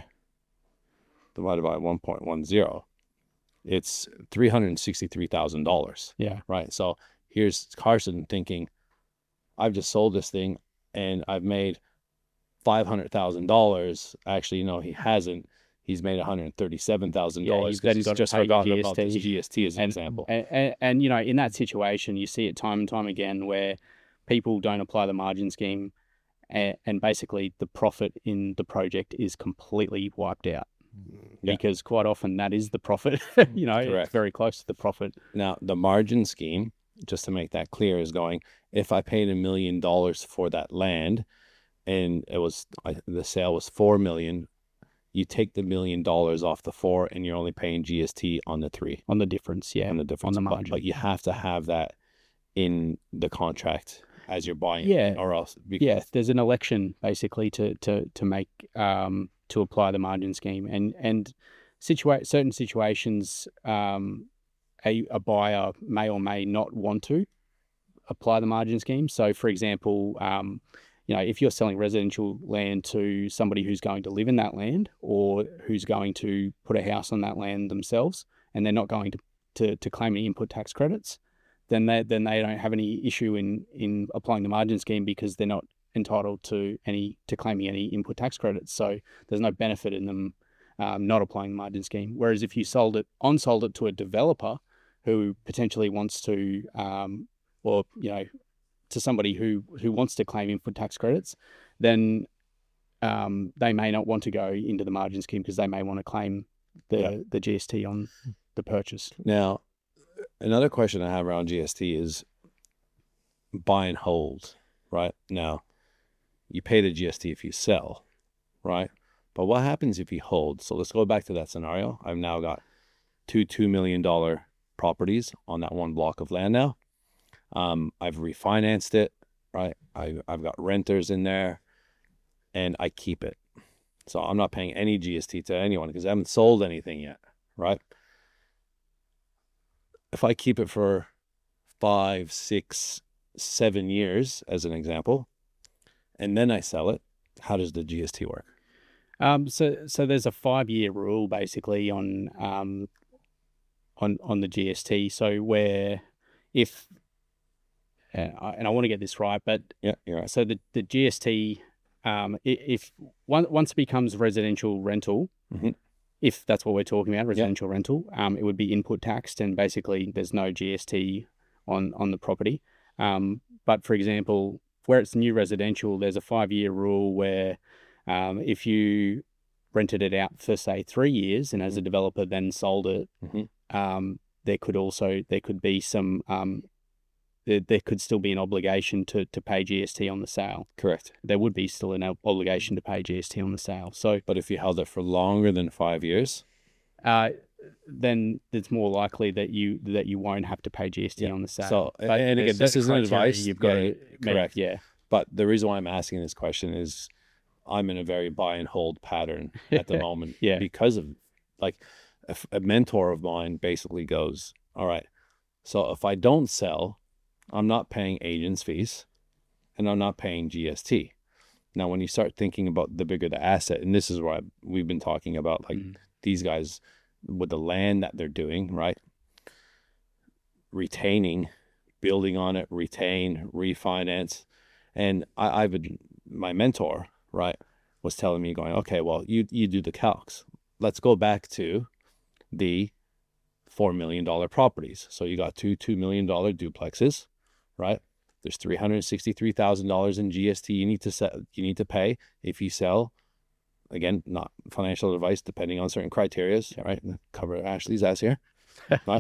divided by one point one zero, it's three hundred sixty-three thousand dollars, Yeah, right? So here's Carson thinking, I've just sold this thing and I've made five hundred thousand dollars. Actually, no, he hasn't. He's made one hundred thirty-seven thousand Yeah, dollars he's because then he's got to just pay forgotten about G S this T. G S T as an and, example. And, and, and, you know, in that situation, you see it time and time again where people don't apply the margin scheme, and, and basically the profit in the project is completely wiped out. Yeah. Because quite often that is the profit. you know, Correct. it's very close to the profit. Now, the margin scheme, just to make that clear, is going, if I paid a million dollars for that land and it was, I, the sale was four million, you take the million dollars off the four and you're only paying G S T on the three, On the difference, yeah. on the difference. the But- margin. But you have to have that in the contract as you're buying Yeah. it, or else. Because, Yeah, there's an election basically to to to make um to apply the margin scheme, and and situa- certain situations, um, a a buyer may or may not want to apply the margin scheme. So, for example, um, you know, if you're selling residential land to somebody who's going to live in that land or who's going to put a house on that land themselves, and they're not going to to, to claim any input tax credits, then they then they don't have any issue in in applying the margin scheme because they're not entitled to any to claiming any input tax credits. So there's no benefit in them um, not applying the margin scheme. Whereas if you sold it on sold it to a developer who potentially wants to, um, or you know, to somebody who who wants to claim input tax credits, then um, they may not want to go into the margin scheme because they may want to claim the Yeah. the G S T on the purchase. Now, another question I have around G S T is buy and hold, right? Now, you pay the G S T if you sell, right? But what happens if you hold? So let's go back to that scenario. I've now got two two million dollar properties on that one block of land now. Um, I've refinanced it, right? I, I've got renters in there, and I keep it. So I'm not paying any G S T to anyone because I haven't sold anything yet, right? If I keep it for five, six, seven years, as an example, and then I sell it, how does the G S T work? Um, so so there's a five year rule basically on um on on the G S T. So where if uh, I- and I want to get this right, but Yeah, you're right. so the the G S T um, i- if one, once it becomes residential rental, Mhm. if that's what we're talking about, residential rental, um, it would be input taxed, and basically there's no G S T on on the property. Um, but for example, where it's new residential, there's a five year rule where um, if you rented it out for say three years, and as a developer then sold it, Mhm. um, there could also there could be some um, there, there could still be an obligation to to pay G S T on the sale. Correct. There would be still an ob- obligation to pay G S T on the sale. So But if you held it for longer than five years, uh, then it's more likely that you that you won't have to pay G S T Yeah. on the sale. So, But and again, there's this certain isn't criteria advice. You've got Yeah, to meet. correct. Yeah, but the reason why I'm asking this question is I'm in a very buy and hold pattern at the moment. Yeah. Because of like a, f- a mentor of mine basically goes, all right, so if I don't sell, I'm not paying agents fees and I'm not paying G S T. Now, when you start thinking about the bigger the asset, and this is where I- we've been talking about like Mhm. these guys with the land that they're doing, right? Retaining, building on it, retain, refinance. And I, I've been, my mentor, right, was telling me, going, okay, well, you you do the calcs. Let's go back to the four million dollar properties. So you got two two million dollar duplexes, right? There's three hundred sixty-three thousand dollars in G S T you need to set, you need to pay if you sell. Again, not financial advice, depending on certain criteria, right? Cover Ashley's ass here. Right?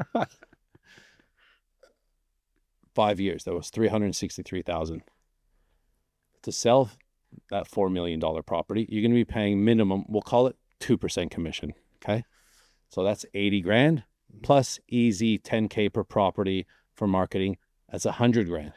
Five years, that was three hundred sixty-three thousand. To sell that four million dollar property, you're going to be paying minimum, we'll call it two percent commission. Okay. So that's eighty grand plus easy ten K per property for marketing. That's a hundred grand.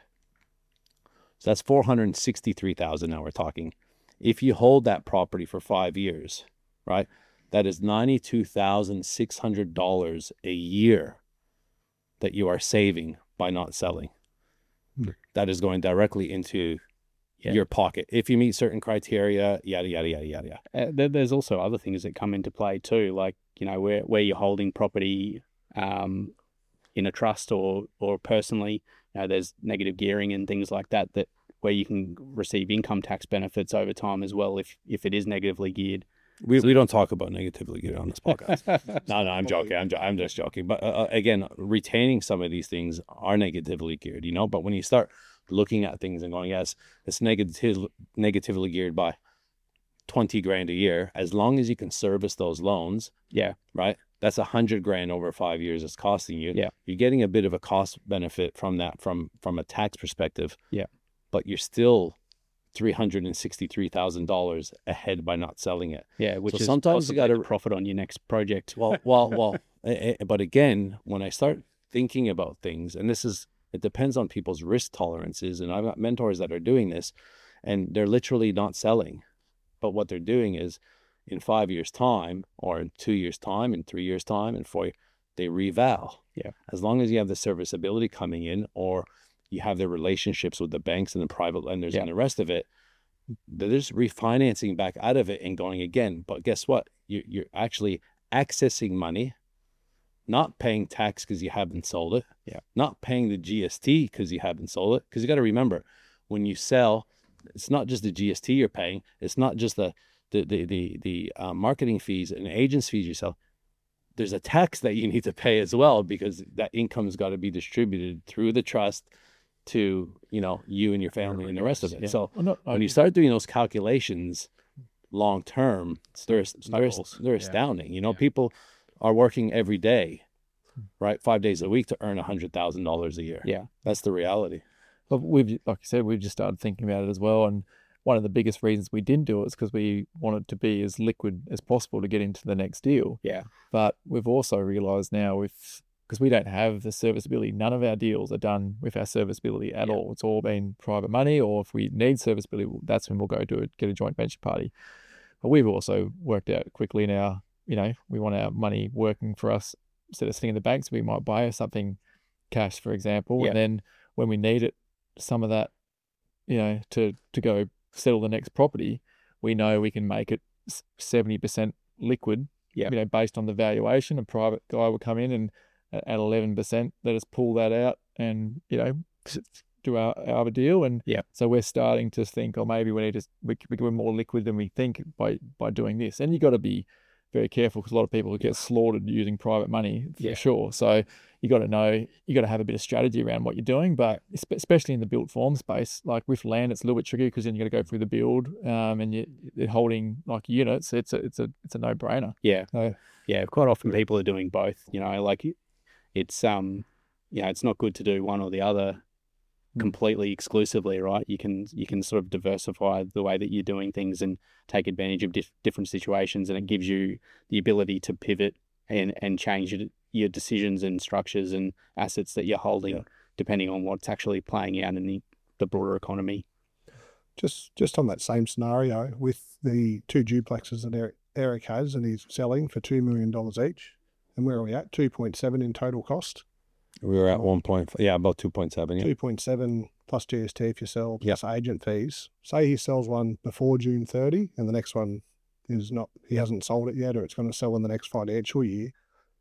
So that's four hundred sixty-three thousand. Now we're talking. If you hold that property for five years, right, that is ninety-two thousand six hundred dollars a year that you are saving by not selling. Hmm. That is going directly into Yeah. your pocket. If you meet certain criteria, yada, yada, yada, yada, yada. Uh, there, there's also other things that come into play too, like you know where where you're holding property um, in a trust or or personally. You know, there's negative gearing and things like that that where you can receive income tax benefits over time as well if if it is negatively geared. We, we don't talk about negatively geared on this podcast. no, no, I'm joking. I'm, jo- I'm just joking. But uh, again, retaining some of these things are negatively geared, you know, but when you start looking at things and going, yes, it's negative, negatively geared by twenty grand a year, as long as you can service those loans, Yeah, right? That's a hundred grand over five years it's costing you. Yeah. You're getting a bit of a cost benefit from that, from, from a tax perspective. Yeah. But you're still three hundred sixty-three thousand dollars ahead by not selling it. yeah, which So is sometimes you possibly gotta- the profit on your next project. Well, well, well, eh, eh, but again, when I start thinking about things, and this is, it depends on people's risk tolerances. And I've got mentors that are doing this and they're literally not selling. But what they're doing is in five years time or in two years time, in three years time, and four, they reval. Yeah. As long as you have the serviceability coming in or you have the relationships with the banks and the private lenders Yeah. and the rest of it, they're just refinancing back out of it and going again. But guess what? You, you're actually accessing money, not paying tax because you haven't sold it. Yeah. Not paying the G S T because you haven't sold it. Because you got to remember, when you sell, it's not just the G S T you're paying. It's not just the the the the, the uh, marketing fees and agents fees you sell. There's a tax that you need to pay as well, because that income's got to be distributed through the trust to, you know, you and your family and the rest of it. Yeah. So Well, not, when you start doing those calculations long term, they're they're, snowballs. they're Yeah. astounding. You know, Yeah. people are working every day, right, five days a week to earn a hundred thousand dollars a year. Yeah, That's the reality. But we've, like you said, we've just started thinking about it as well. And one of the biggest reasons we didn't do it is because we wanted to be as liquid as possible to get into the next deal. yeah, But we've also realized now, if because we don't have the serviceability, none of our deals are done with our serviceability at Yeah. all. It's all been private money, or if we need serviceability, that's when we'll go do it, get a joint venture party. But we've also worked out quickly now, you know, we want our money working for us instead of sitting in the bank. So we might buy something cash, for example, Yeah. and then when we need it, some of that, you know, to to go settle the next property, we know we can make it seventy percent liquid. Yeah. You know, based on the valuation, a private guy will come in and at eleven percent, let us pull that out, and you know, do our, our other deal. And Yeah. so we're starting to think, oh, maybe we need to, we, we're more liquid than we think by, by doing this. And you got to be very careful because a lot of people get slaughtered using private money for Yeah. sure. So you got to know, you got to have a bit of strategy around what you're doing, but espe- especially in the built form space, like with land, it's a little bit tricky because then you got to go through the build, um, and you, you're holding like units. It's a, it's a, it's a no brainer. Yeah. So, Yeah. Quite often people are doing both, you know, like it's, um, you know, it's not good to do one or the other Mm. completely exclusively, right? You can, you can sort of diversify the way that you're doing things and take advantage of dif- different situations. And it gives you the ability to pivot and, and change your, your decisions and structures and assets that you're holding, Yeah. depending on what's actually playing out in the, the broader economy. Just just on that same scenario with the two duplexes that Eric, Eric has and he's selling for two million dollars each. And where are we at? two point seven in total cost. We were at one point, yeah, about two point seven. Yeah. two point seven plus G S T if you sell, Yeah. plus agent fees. Say he sells one before June thirtieth and the next one is not, he hasn't sold it yet, or it's going to sell in the next financial year.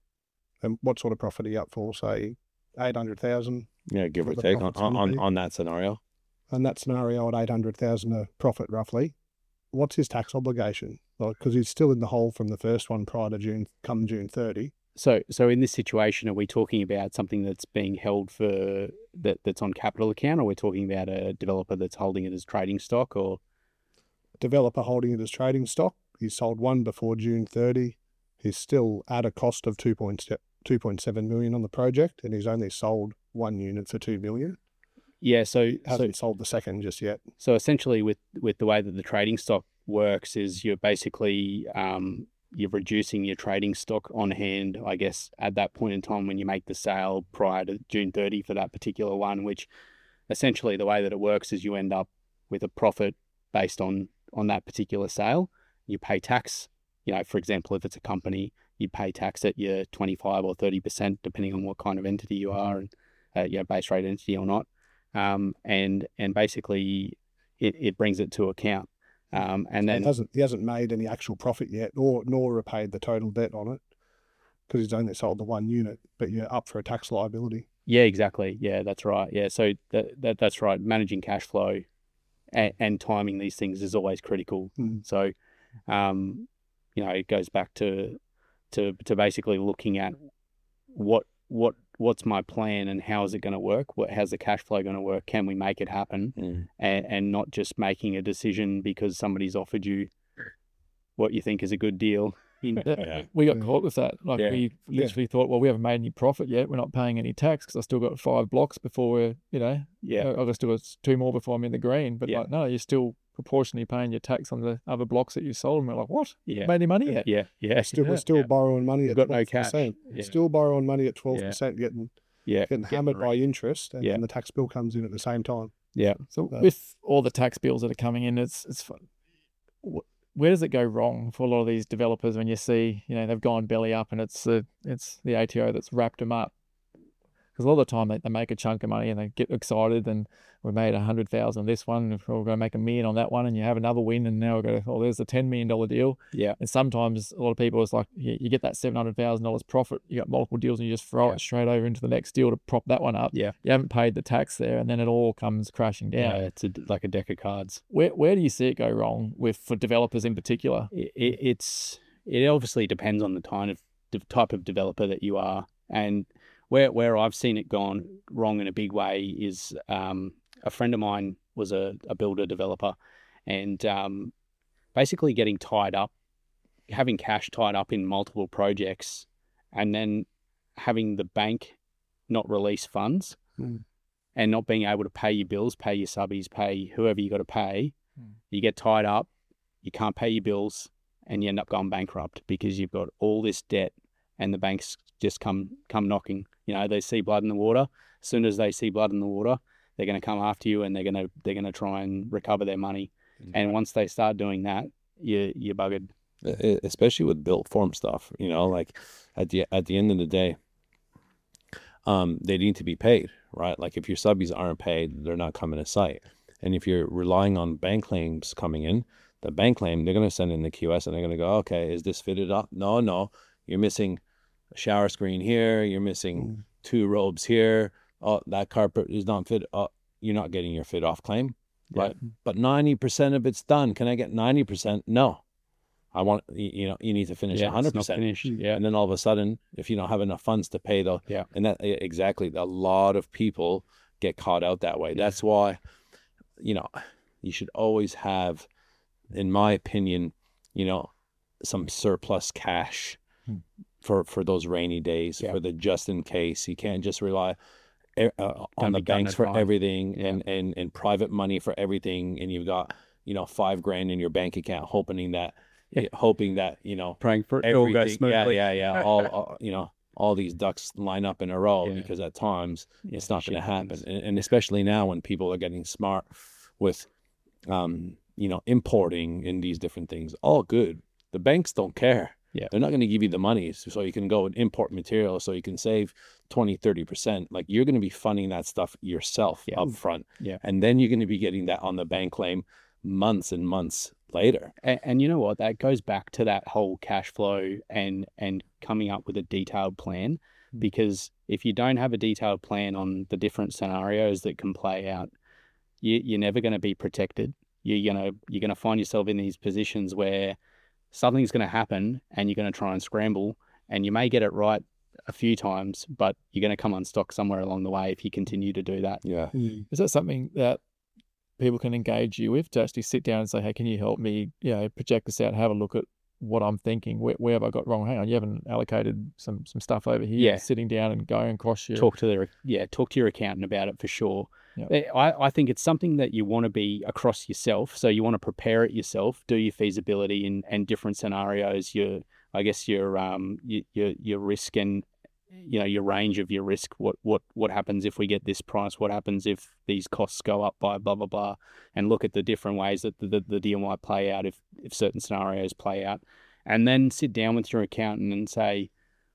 And what sort of profit are you up for? Say eight hundred thousand. Yeah, give or What the take on, profit's gonna on, be. on that scenario. And that scenario at eight hundred thousand a profit roughly. What's his tax obligation? Like, because he's still in the hole from the first one prior to June, come June thirtieth. So, so in this situation, are we talking about something that's being held for that that's on capital account, or we're talking about a developer that's holding it as trading stock, or Developer holding it as trading stock. He sold one before June thirtieth. He's still at a cost of two point seven million on the project, and he's only sold one unit for two million. yeah? So, so, Hasn't sold the second just yet. so essentially, with with the way that the trading stock works, is you're basically um, you're reducing your trading stock on hand, I guess, at that point in time when you make the sale prior to June thirtieth for that particular one. Which essentially the way that it works is you end up with a profit based on on that particular sale. You pay tax, you know, for example, if it's a company, you pay tax at your twenty-five or thirty percent, depending on what kind of entity you are, and uh, your base rate entity or not. Um, and and basically it, it brings it to account. Um, and then He hasn't, he hasn't made any actual profit yet, or nor repaid the total debt on it, because he's only sold the one unit, but you're up for a tax liability. yeah, exactly. Yeah, that's right. Yeah, so that, that that's right. Managing cash flow and, and timing these things is always critical. Mm. So, um, you know, it goes back to to to basically looking at what what what's my plan and how is it going to work? What how's the cash flow going to work? Can we make it happen? Mm. And and not just making a decision because somebody's offered you what you think is a good deal. Yeah, Yeah. we got Yeah. caught with that. Like Yeah. we literally thought, well, we haven't made any profit yet. We're not paying any tax because I still got five blocks before we're, you know, Yeah, I- I've still got two more before I'm in the green. But Yeah. like, no, you're still proportionally paying your tax on the other blocks that you sold. And we're like, what? yeah, Made any money yet? yeah, yeah, Still, Yeah. we're still Yeah. borrowing money We've at got no twelve cash. percent. Yeah. Still borrowing money at twelve percent, getting yeah. getting Getting hammered the by interest, and Yeah. then the tax bill comes in at the same time. Yeah, So Uh, with all the tax bills that are coming in, it's it's fun. Wh- Where does it go wrong for a lot of these developers when you see, you know, they've gone belly up and it's the it's the A T O that's wrapped them up? Because a lot of the time they, they make a chunk of money and they get excited and we made a hundred thousand on this one, and we're going to make a million on that one, and you have another win, and now we're going to, oh, there's a ten million dollar deal. yeah, And sometimes a lot of people, it's like you, you get that seven hundred thousand dollars profit, you got multiple deals, and you just throw Yeah. it straight over into the next deal to prop that one up. yeah. You haven't paid the tax there, and then it all comes crashing down. Yeah, it's a, like a deck of cards. Where where do you see it go wrong with for developers in particular? It, it, it's it obviously depends on the kind of the type of developer that you are, and where where I've seen it gone wrong in a big way is um, a friend of mine was a, a builder developer, and um, basically getting tied up, having cash tied up in multiple projects, and then having the bank not release funds, Mm. and not being able to pay your bills, pay your subbies, pay whoever you got to pay. Mm. You get tied up, you can't pay your bills, and you end up going bankrupt because you've got all this debt, and the banks just come come knocking. You know, they see blood in the water. As soon as they see blood in the water, they're going to come after you, and they're going to they're going to try and recover their money. And once they start doing that, you you're buggered. E- especially with built form stuff, you know, like at the at the end of the day, um, they need to be paid, right? Like if your subbies aren't paid, they're not coming to site. And if you're relying on bank claims coming in, the bank claim, they're going to send in the Q S and they're going to go, okay, is this fitted up? No, no, you're missing a shower screen here. You're missing Mm. two robes here. Oh, that carpet is not fit. Oh, you're not getting your fit off claim, Yeah. right? But ninety percent of it's done. Can I get ninety percent? No. I want, you you know, you need to finish Yeah, it's not one hundred percent. finished. Yeah. And then all of a sudden, if you don't have enough funds to pay the, Yeah. and that exactly, a lot of people get caught out that way. Yeah. That's why, you know, you should always have, in my opinion, you know, some surplus cash Hmm. for, for those rainy days, Yeah. for the just in case. You can't just rely uh, on Don't the be gunning banks it for fine. everything Yeah. and, and, and private money for everything. And you've got, you know, five grand in your bank account, hoping that, Yeah. hoping that, you know, Praying for it all goes everything, yeah, smoothly. yeah, yeah. All, all, you know, all these ducks line up in a row, Yeah. because at times Yeah, it's not shit going to happen. happens. And, and especially now when people are getting smart with, um, you know, importing in these different things, all good. The banks don't care. Yeah. They're not going to give you the money so, so you can go and import material so you can save twenty, thirty percent. Like, you're going to be funding that stuff yourself Yeah. up front. Yeah. And then you're going to be getting that on the bank claim months and months later. And, and you know what? That goes back to that whole cash flow and and coming up with a detailed plan. Because if you don't have a detailed plan on the different scenarios that can play out, you, you're never going to be protected. You're gonna you're gonna find yourself in these positions where something's going to happen, and you're going to try and scramble, and you may get it right a few times, but you're going to come unstuck somewhere along the way if you continue to do that. Yeah. Is that something that people can engage you with, to actually sit down and say, hey, can you help me, you know, project this out, have a look at what I'm thinking, where, where have I got wrong? Hang on, you haven't allocated some some stuff over here. Yeah. Sitting down and going across your... Talk to their yeah, talk to your accountant about it for sure. Yep. Eh, I, I think it's something that you want to be across yourself. So you want to prepare it yourself, do your feasibility and, and different scenarios, your I guess your um your, your your risk and you know your range of your risk. What what what happens if we get this price? What happens if these costs go up by blah blah blah? And look at the different ways that the, the, the deal might play out if if certain scenarios play out, and then sit down with your accountant and say,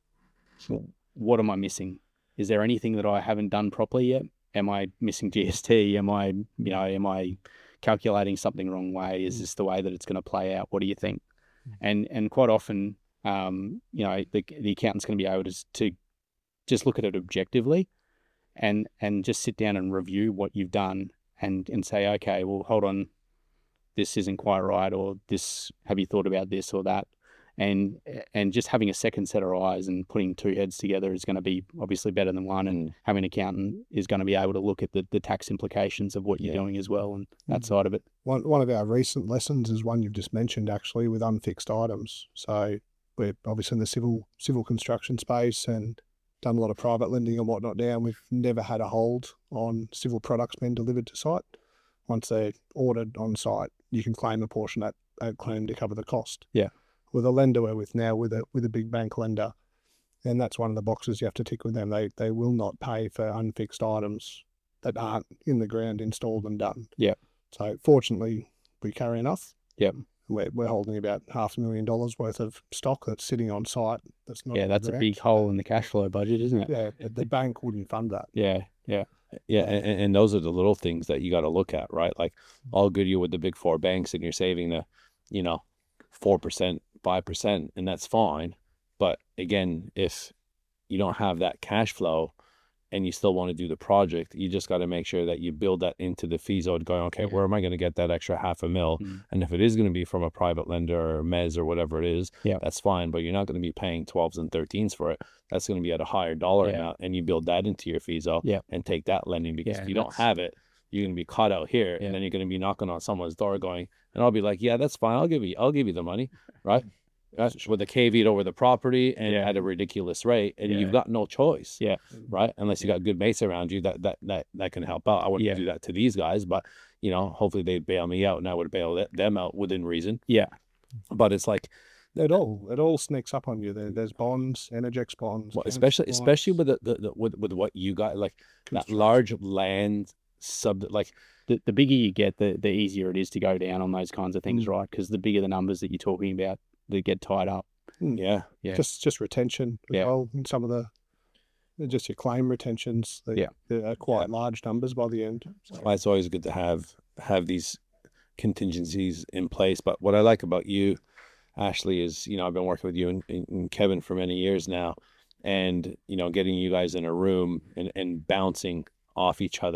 well, what am I missing? Is there anything that I haven't done properly yet? Am I missing G S T? Am I, you know, am I calculating something wrong way? Is this the way that it's going to play out? What do you think? And and quite often, um, you know, the the accountant's going to be able to to just look at it objectively, and and just sit down and review what you've done and and say, okay, well, hold on, this isn't quite right, or this, have you thought about this or that? And and just having a second set of eyes and putting two heads together is going to be obviously better than one. And having an accountant is going to be able to look at the, the tax implications of what you're Yeah. doing as well, and that side of it. One one of our recent lessons is one you've just mentioned, actually, with unfixed items. So we're obviously in the civil civil construction space and done a lot of private lending and whatnot now, and we've never had a hold on civil products being delivered to site. Once they're ordered on site, you can claim a portion of that, that claim to cover the cost. Yeah. With a lender we're with now, with a with a big bank lender, and that's one of the boxes you have to tick with them. They they will not pay for unfixed items that aren't in the ground, installed and done. Yep. So fortunately, we carry enough. Yep. We're, we're holding about half a million dollars worth of stock that's sitting on site. That's not Yeah, in the that's a ground. big hole in the cash flow budget, isn't it? Yeah, the- the bank wouldn't fund that. Yeah, yeah, Yeah, and, and those are the little things that you got to look at, right? Like, all good, you're with the big four banks and you're saving the, you know, four percent, five percent, and that's fine. But again, if you don't have that cash flow and you still want to do the project, you just got to make sure that you build that into the fee zone, going, okay, Yeah. where am I going to get that extra half a mil? Mm. And if it is going to be from a private lender or mez or whatever it is, Yeah. that's fine. But you're not going to be paying twelves and thirteens for it. That's going to be at a higher dollar Yeah. amount, and you build that into your fee zone Yeah. and take that lending, because Yeah, if you don't that's- have it, you're going to be caught out here, Yeah. and then you're going to be knocking on someone's door going, and I'll be like, yeah, that's fine. I'll give you, I'll give you the money, right? That's with a caveat over the property and Yeah. at a ridiculous rate, and Yeah. you've got no choice, yeah, right? Unless you got good mates around you that that that that can help out. I wouldn't Yeah. do that to these guys, but you know, hopefully they'd bail me out, and I would bail th- them out within reason. yeah, But it's like, It all it all sneaks up on you. There, there's bonds, Energex bonds, well, council especially bonds. especially with the, the, the with with what you got, like that Construction. large land sub, like the, the bigger you get, the, the easier it is to go down on those kinds of things, Mm. right? Because the bigger the numbers that you're talking about that get tied up. yeah, Yeah. just just retention as Yeah. well. And some of the just your claim retentions, they, Yeah. they are quite large numbers by the end. So, why it's always good to have have these contingencies in place. But what I like about you, Ashley, is, you know, I've been working with you and, and Kevin for many years now, and you know, getting you guys in a room and, and bouncing off each other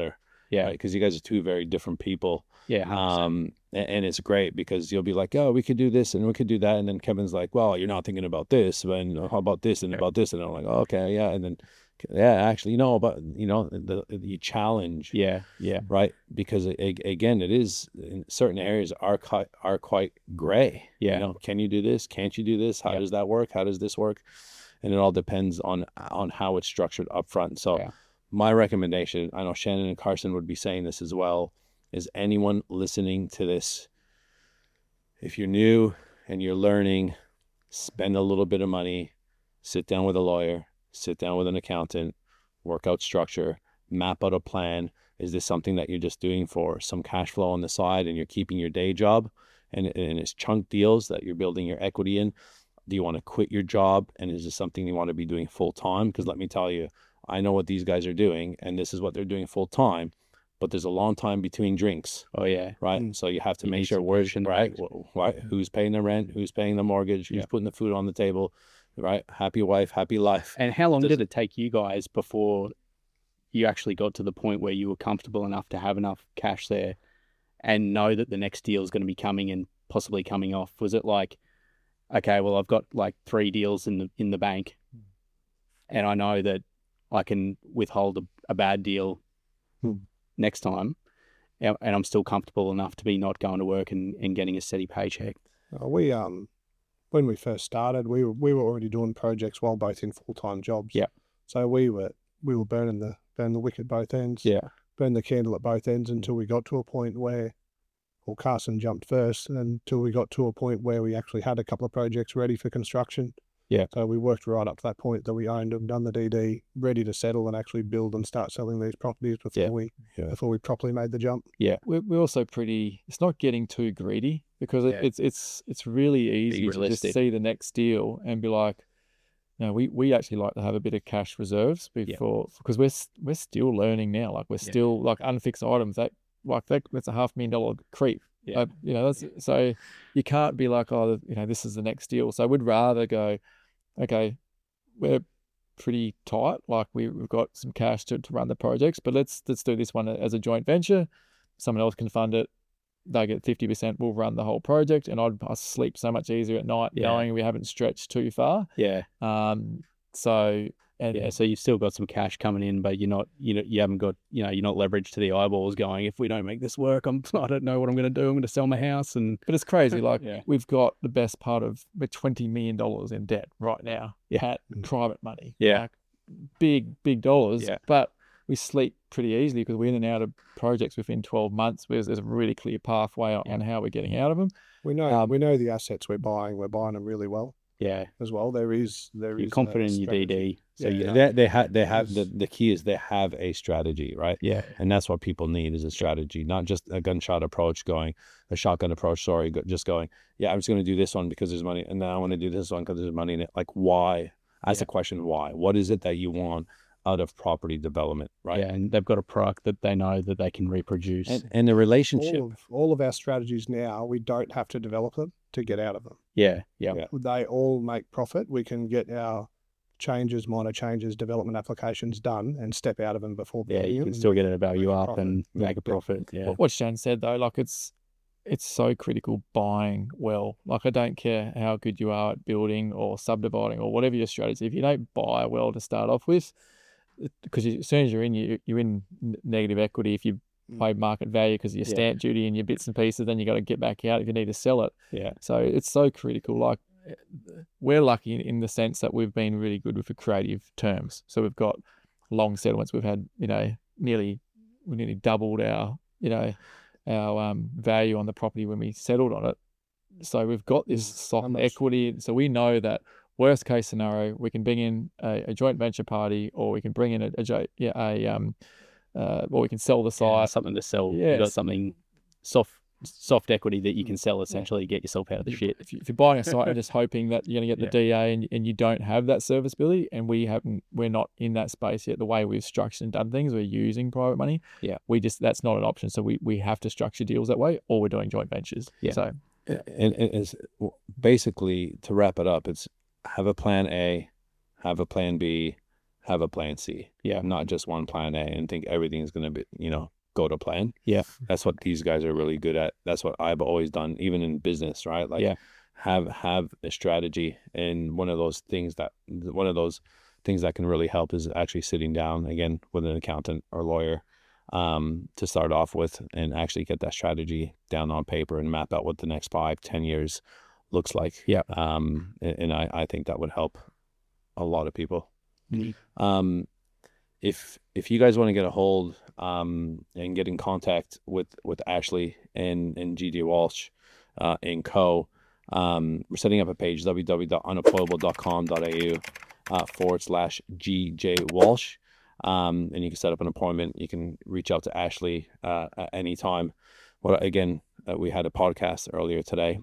Yeah. Because you guys are two very different people. Yeah. one hundred percent. Um, and, and it's great because you'll be like, oh, we could do this and we could do that. And then Kevin's like, well, you're not thinking about this. And how about this and Yeah. about this? And I'm like, oh, okay, yeah. And then, yeah, actually, you know, but, you know, the, the challenge. Yeah. Yeah. Right. Because a- again, it is in certain areas are quite, are quite gray. Yeah. You know, can you do this? Can't you do this? How Yeah. does that work? How does this work? And it all depends on, on how it's structured up front. So Yeah. my recommendation, I know Shannon and Carson would be saying this as well, is anyone listening to this, if you're new and you're learning, spend a little bit of money, sit down with a lawyer, sit down with an accountant, work out structure, map out a plan. Is this something that you're just doing for some cash flow on the side and you're keeping your day job and, and it's chunk deals that you're building your equity in? Do you want to quit your job? And is this something you want to be doing full time? Because let me tell you, I know what these guys are doing and this is what they're doing full time, but there's a long time between drinks. Oh yeah. Right. Mm. So you have to You make need sure some where's cushion. right, wh- right, who's paying the rent, who's paying the mortgage, who's Yeah. putting the food on the table, right? Happy wife, happy life. And how long Does- did it take you guys before you actually got to the point where you were comfortable enough to have enough cash there and know that the next deal is going to be coming and possibly coming off? Was it like, okay, well, I've got like three deals in the in the bank, and I know that I can withhold a, a bad deal Hmm. next time, and and I'm still comfortable enough to be not going to work and, and getting a steady paycheck? Uh, we um, when we first started, we were we were already doing projects while both in full time jobs. Yep. So we were we were burning the burn the wick at both ends. Yeah. Burn the candle at both ends until we got to a point where, well, Carson jumped first, and until we got to a point where we actually had a couple of projects ready for construction. Yeah. So we worked right up to that point that we owned them, done the D D, ready to settle and actually build and start selling these properties before Yeah. we Yeah. before we properly made the jump. We're, we're also pretty. It's not getting too greedy because it, Yeah. it's it's it's really easy to just realistic. see the next deal and be like, no, we, we actually like to have a bit of cash reserves before because we're s- we're still learning now. Like we're Yeah. still like unfixed items that like that that's a half million dollar creep. Yeah. Uh, you know, that's, so you can't be like, oh, you know, this is the next deal. So I would rather go, okay, we're pretty tight. Like we, we've got some cash to, to run the projects, but let's let's do this one as a joint venture. Someone else can fund it. They get fifty percent. We'll run the whole project, and I'd I sleep so much easier at night Yeah. knowing we haven't stretched too far. Yeah. Um. So and Yeah, so you've still got some cash coming in, but you're not, you know, you haven't got, you know, you're not leveraged to the eyeballs going, if we don't make this work, I'm, I don't know what I'm going to do. I'm going to sell my house. And But it's crazy. Like Yeah. we've got the best part of we're twenty million dollars in debt right now. Yeah. At Mm. private money. Yeah. Like, big big dollars. Yeah. But we sleep pretty easily because we're in and out of projects within twelve months. Whereas there's a really clear pathway on, Yeah. on how we're getting out of them. We know Um, we know the assets we're buying. We're buying them really well yeah, as well. There is there is you're a confident in your D strategy. D. So, Yeah. you know, They, they, ha- they have, the, Yes. the key is they have a strategy, right? yeah, And that's what people need is a strategy, not just a gunshot approach going, a shotgun approach, sorry, go- just going, yeah, I'm just going to do this one because there's money. And then I want to do this one because there's money in it. Like, why? Ask Yeah. the question, why? What is it that you want out of property development, right? yeah. And they've got a product that they know that they can reproduce. And, and the relationship. All of all of our strategies now, we don't have to develop them to get out of them. yeah, yeah, Yeah. They all make profit. We can get our changes, minor changes, development applications done and step out of them before yeah. building You them can and still get a value make a up profit. and Yeah. make a profit. Yeah, What- What Shan said though, like it's it's so critical buying well. Like I don't care how good you are at building or subdividing or whatever your strategy. If you don't buy well to start off with, because as soon as you're in, you you're in n- negative equity. If you Mm. pay market value because of your Yeah. stamp duty and your bits and pieces, then you got to get back out if you need to sell it. yeah, So it's so critical. Like we're lucky in, in the sense that we've been really good with the creative terms. So we've got long settlements. We've had, you know, nearly we nearly doubled our, you know, our um, value on the property when we settled on it. So we've got this Mm. soft How much- equity. So we know that worst case scenario, we can bring in a, a joint venture party, or we can bring in a, a jo- yeah a um, uh, or we can sell the yeah, site. something to sell. You got Yes. something soft, soft equity that you can sell essentially, get yourself out of the If- shit. If, you, if you're buying a site and just hoping that you're going to get the D A and, and you don't have that serviceability, and we haven't, we're not in that space yet. The way we've structured and done things, we're using private money. Yeah. we just that's not an option. So we we have to structure deals that way, or we're doing joint ventures. Yeah. So And, and it's basically, to wrap it up, it's have a plan A, have a plan B, have a plan C. Yeah. Not just one plan A and think everything's going to be, you know, go to plan. Yeah. That's what these guys are really good at. That's what I've always done, even in business, right? Like Yeah. have have a strategy. And one of those things that one of those things that can really help is actually sitting down again with an accountant or lawyer um, to start off with and actually get that strategy down on paper and map out what the next five, ten years looks like. Yeah. Um, and, and I, I think that would help a lot of people. Mm-hmm. Um, if if you guys want to get a hold um, and get in contact with, with Ashley and, and G J Walsh uh, and co, um, we're setting up a page, w w w dot unemployable dot com dot a u uh, forward slash G J Walsh. Um, and you can set up an appointment. You can reach out to Ashley uh, at any time. Well, again, uh, we had a podcast earlier today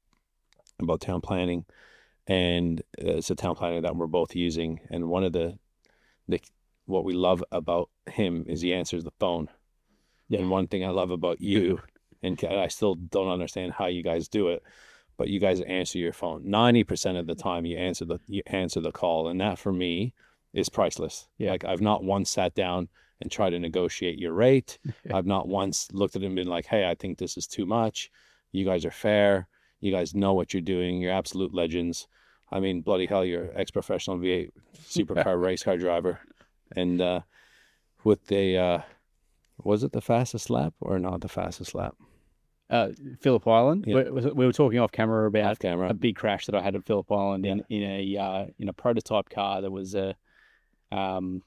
about town planning, and it's a town planner that we're both using. And one of the, the what we love about him is he answers the phone. Yeah. And one thing I love about you, and I still don't understand how you guys do it, but you guys answer your phone ninety percent of the time. You answer the you answer the call, and that for me is priceless. Yeah. Like I've not once sat down and tried to negotiate your rate. I've not once looked at him and been like, hey, I think this is too much. You guys are fair. You guys know what you're doing. You're absolute legends. I mean, bloody hell, you're an ex-professional V eight supercar race car driver. And uh, with the, uh, was it the fastest lap or not the fastest lap? Uh, Phillip Island. Yeah. We, we were talking off camera about Off camera. a big crash that I had at Phillip Island in in a uh, in a prototype car. There was a um,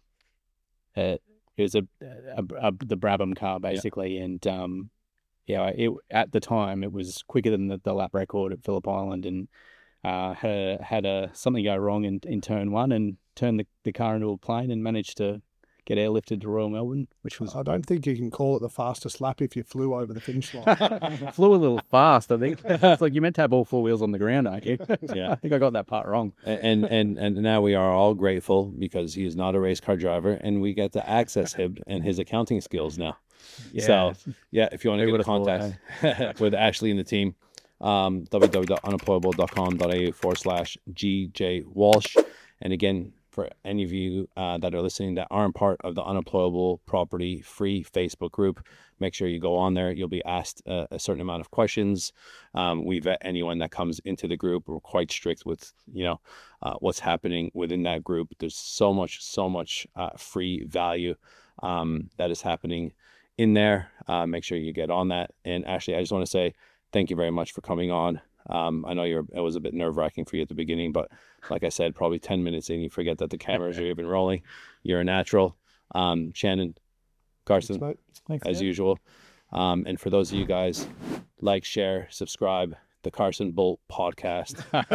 a, it was a, a, a the Brabham car basically, and um, yeah, it at the time it was quicker than the, the lap record at Phillip Island, and uh, had a, had a something go wrong in, in turn one and turned the, the car into a plane and managed to get airlifted to Royal Melbourne, which was I don't think you can call it the fastest lap if you flew over the finish line. flew a little fast. I think it's like you meant to have all four wheels on the ground, aren't you? Yeah. I think I got that part wrong. And and and now we are all grateful because he is not a race car driver, and we get to access him and his accounting skills now. Yeah. So yeah, if you want to Who get in would've thought, contact with Ashley and the team, um, w w w dot unemployable dot com dot a u forward slash G J Walsh. And again, for any of you uh, that are listening that aren't part of the Unemployable Property Free Facebook group, make sure you go on there. You'll be asked uh, a certain amount of questions. Um, we vet anyone that comes into the group. We're quite strict with, you know, uh, what's happening within that group. There's so much, so much uh, free value um, that is happening in there. Uh, make sure you get on that. And Ashley, I just want to say thank you very much for coming on. Um, I know you're, it was a bit nerve wracking for you at the beginning, but like I said, probably ten minutes in, you forget that the cameras are even rolling. You're a natural. Um, Shannon, Carson, Thanks, mate. Thanks, as yeah. usual. Um, and for those of you guys, like, share, subscribe. The Carson Bolt podcast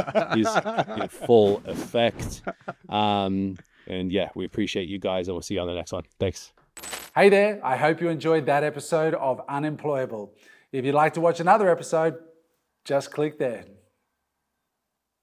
is in full effect. Um, and yeah, we appreciate you guys, and we'll see you on the next one. Thanks. Hey there, I hope you enjoyed that episode of Unemployable. If you'd like to watch another episode, just click there.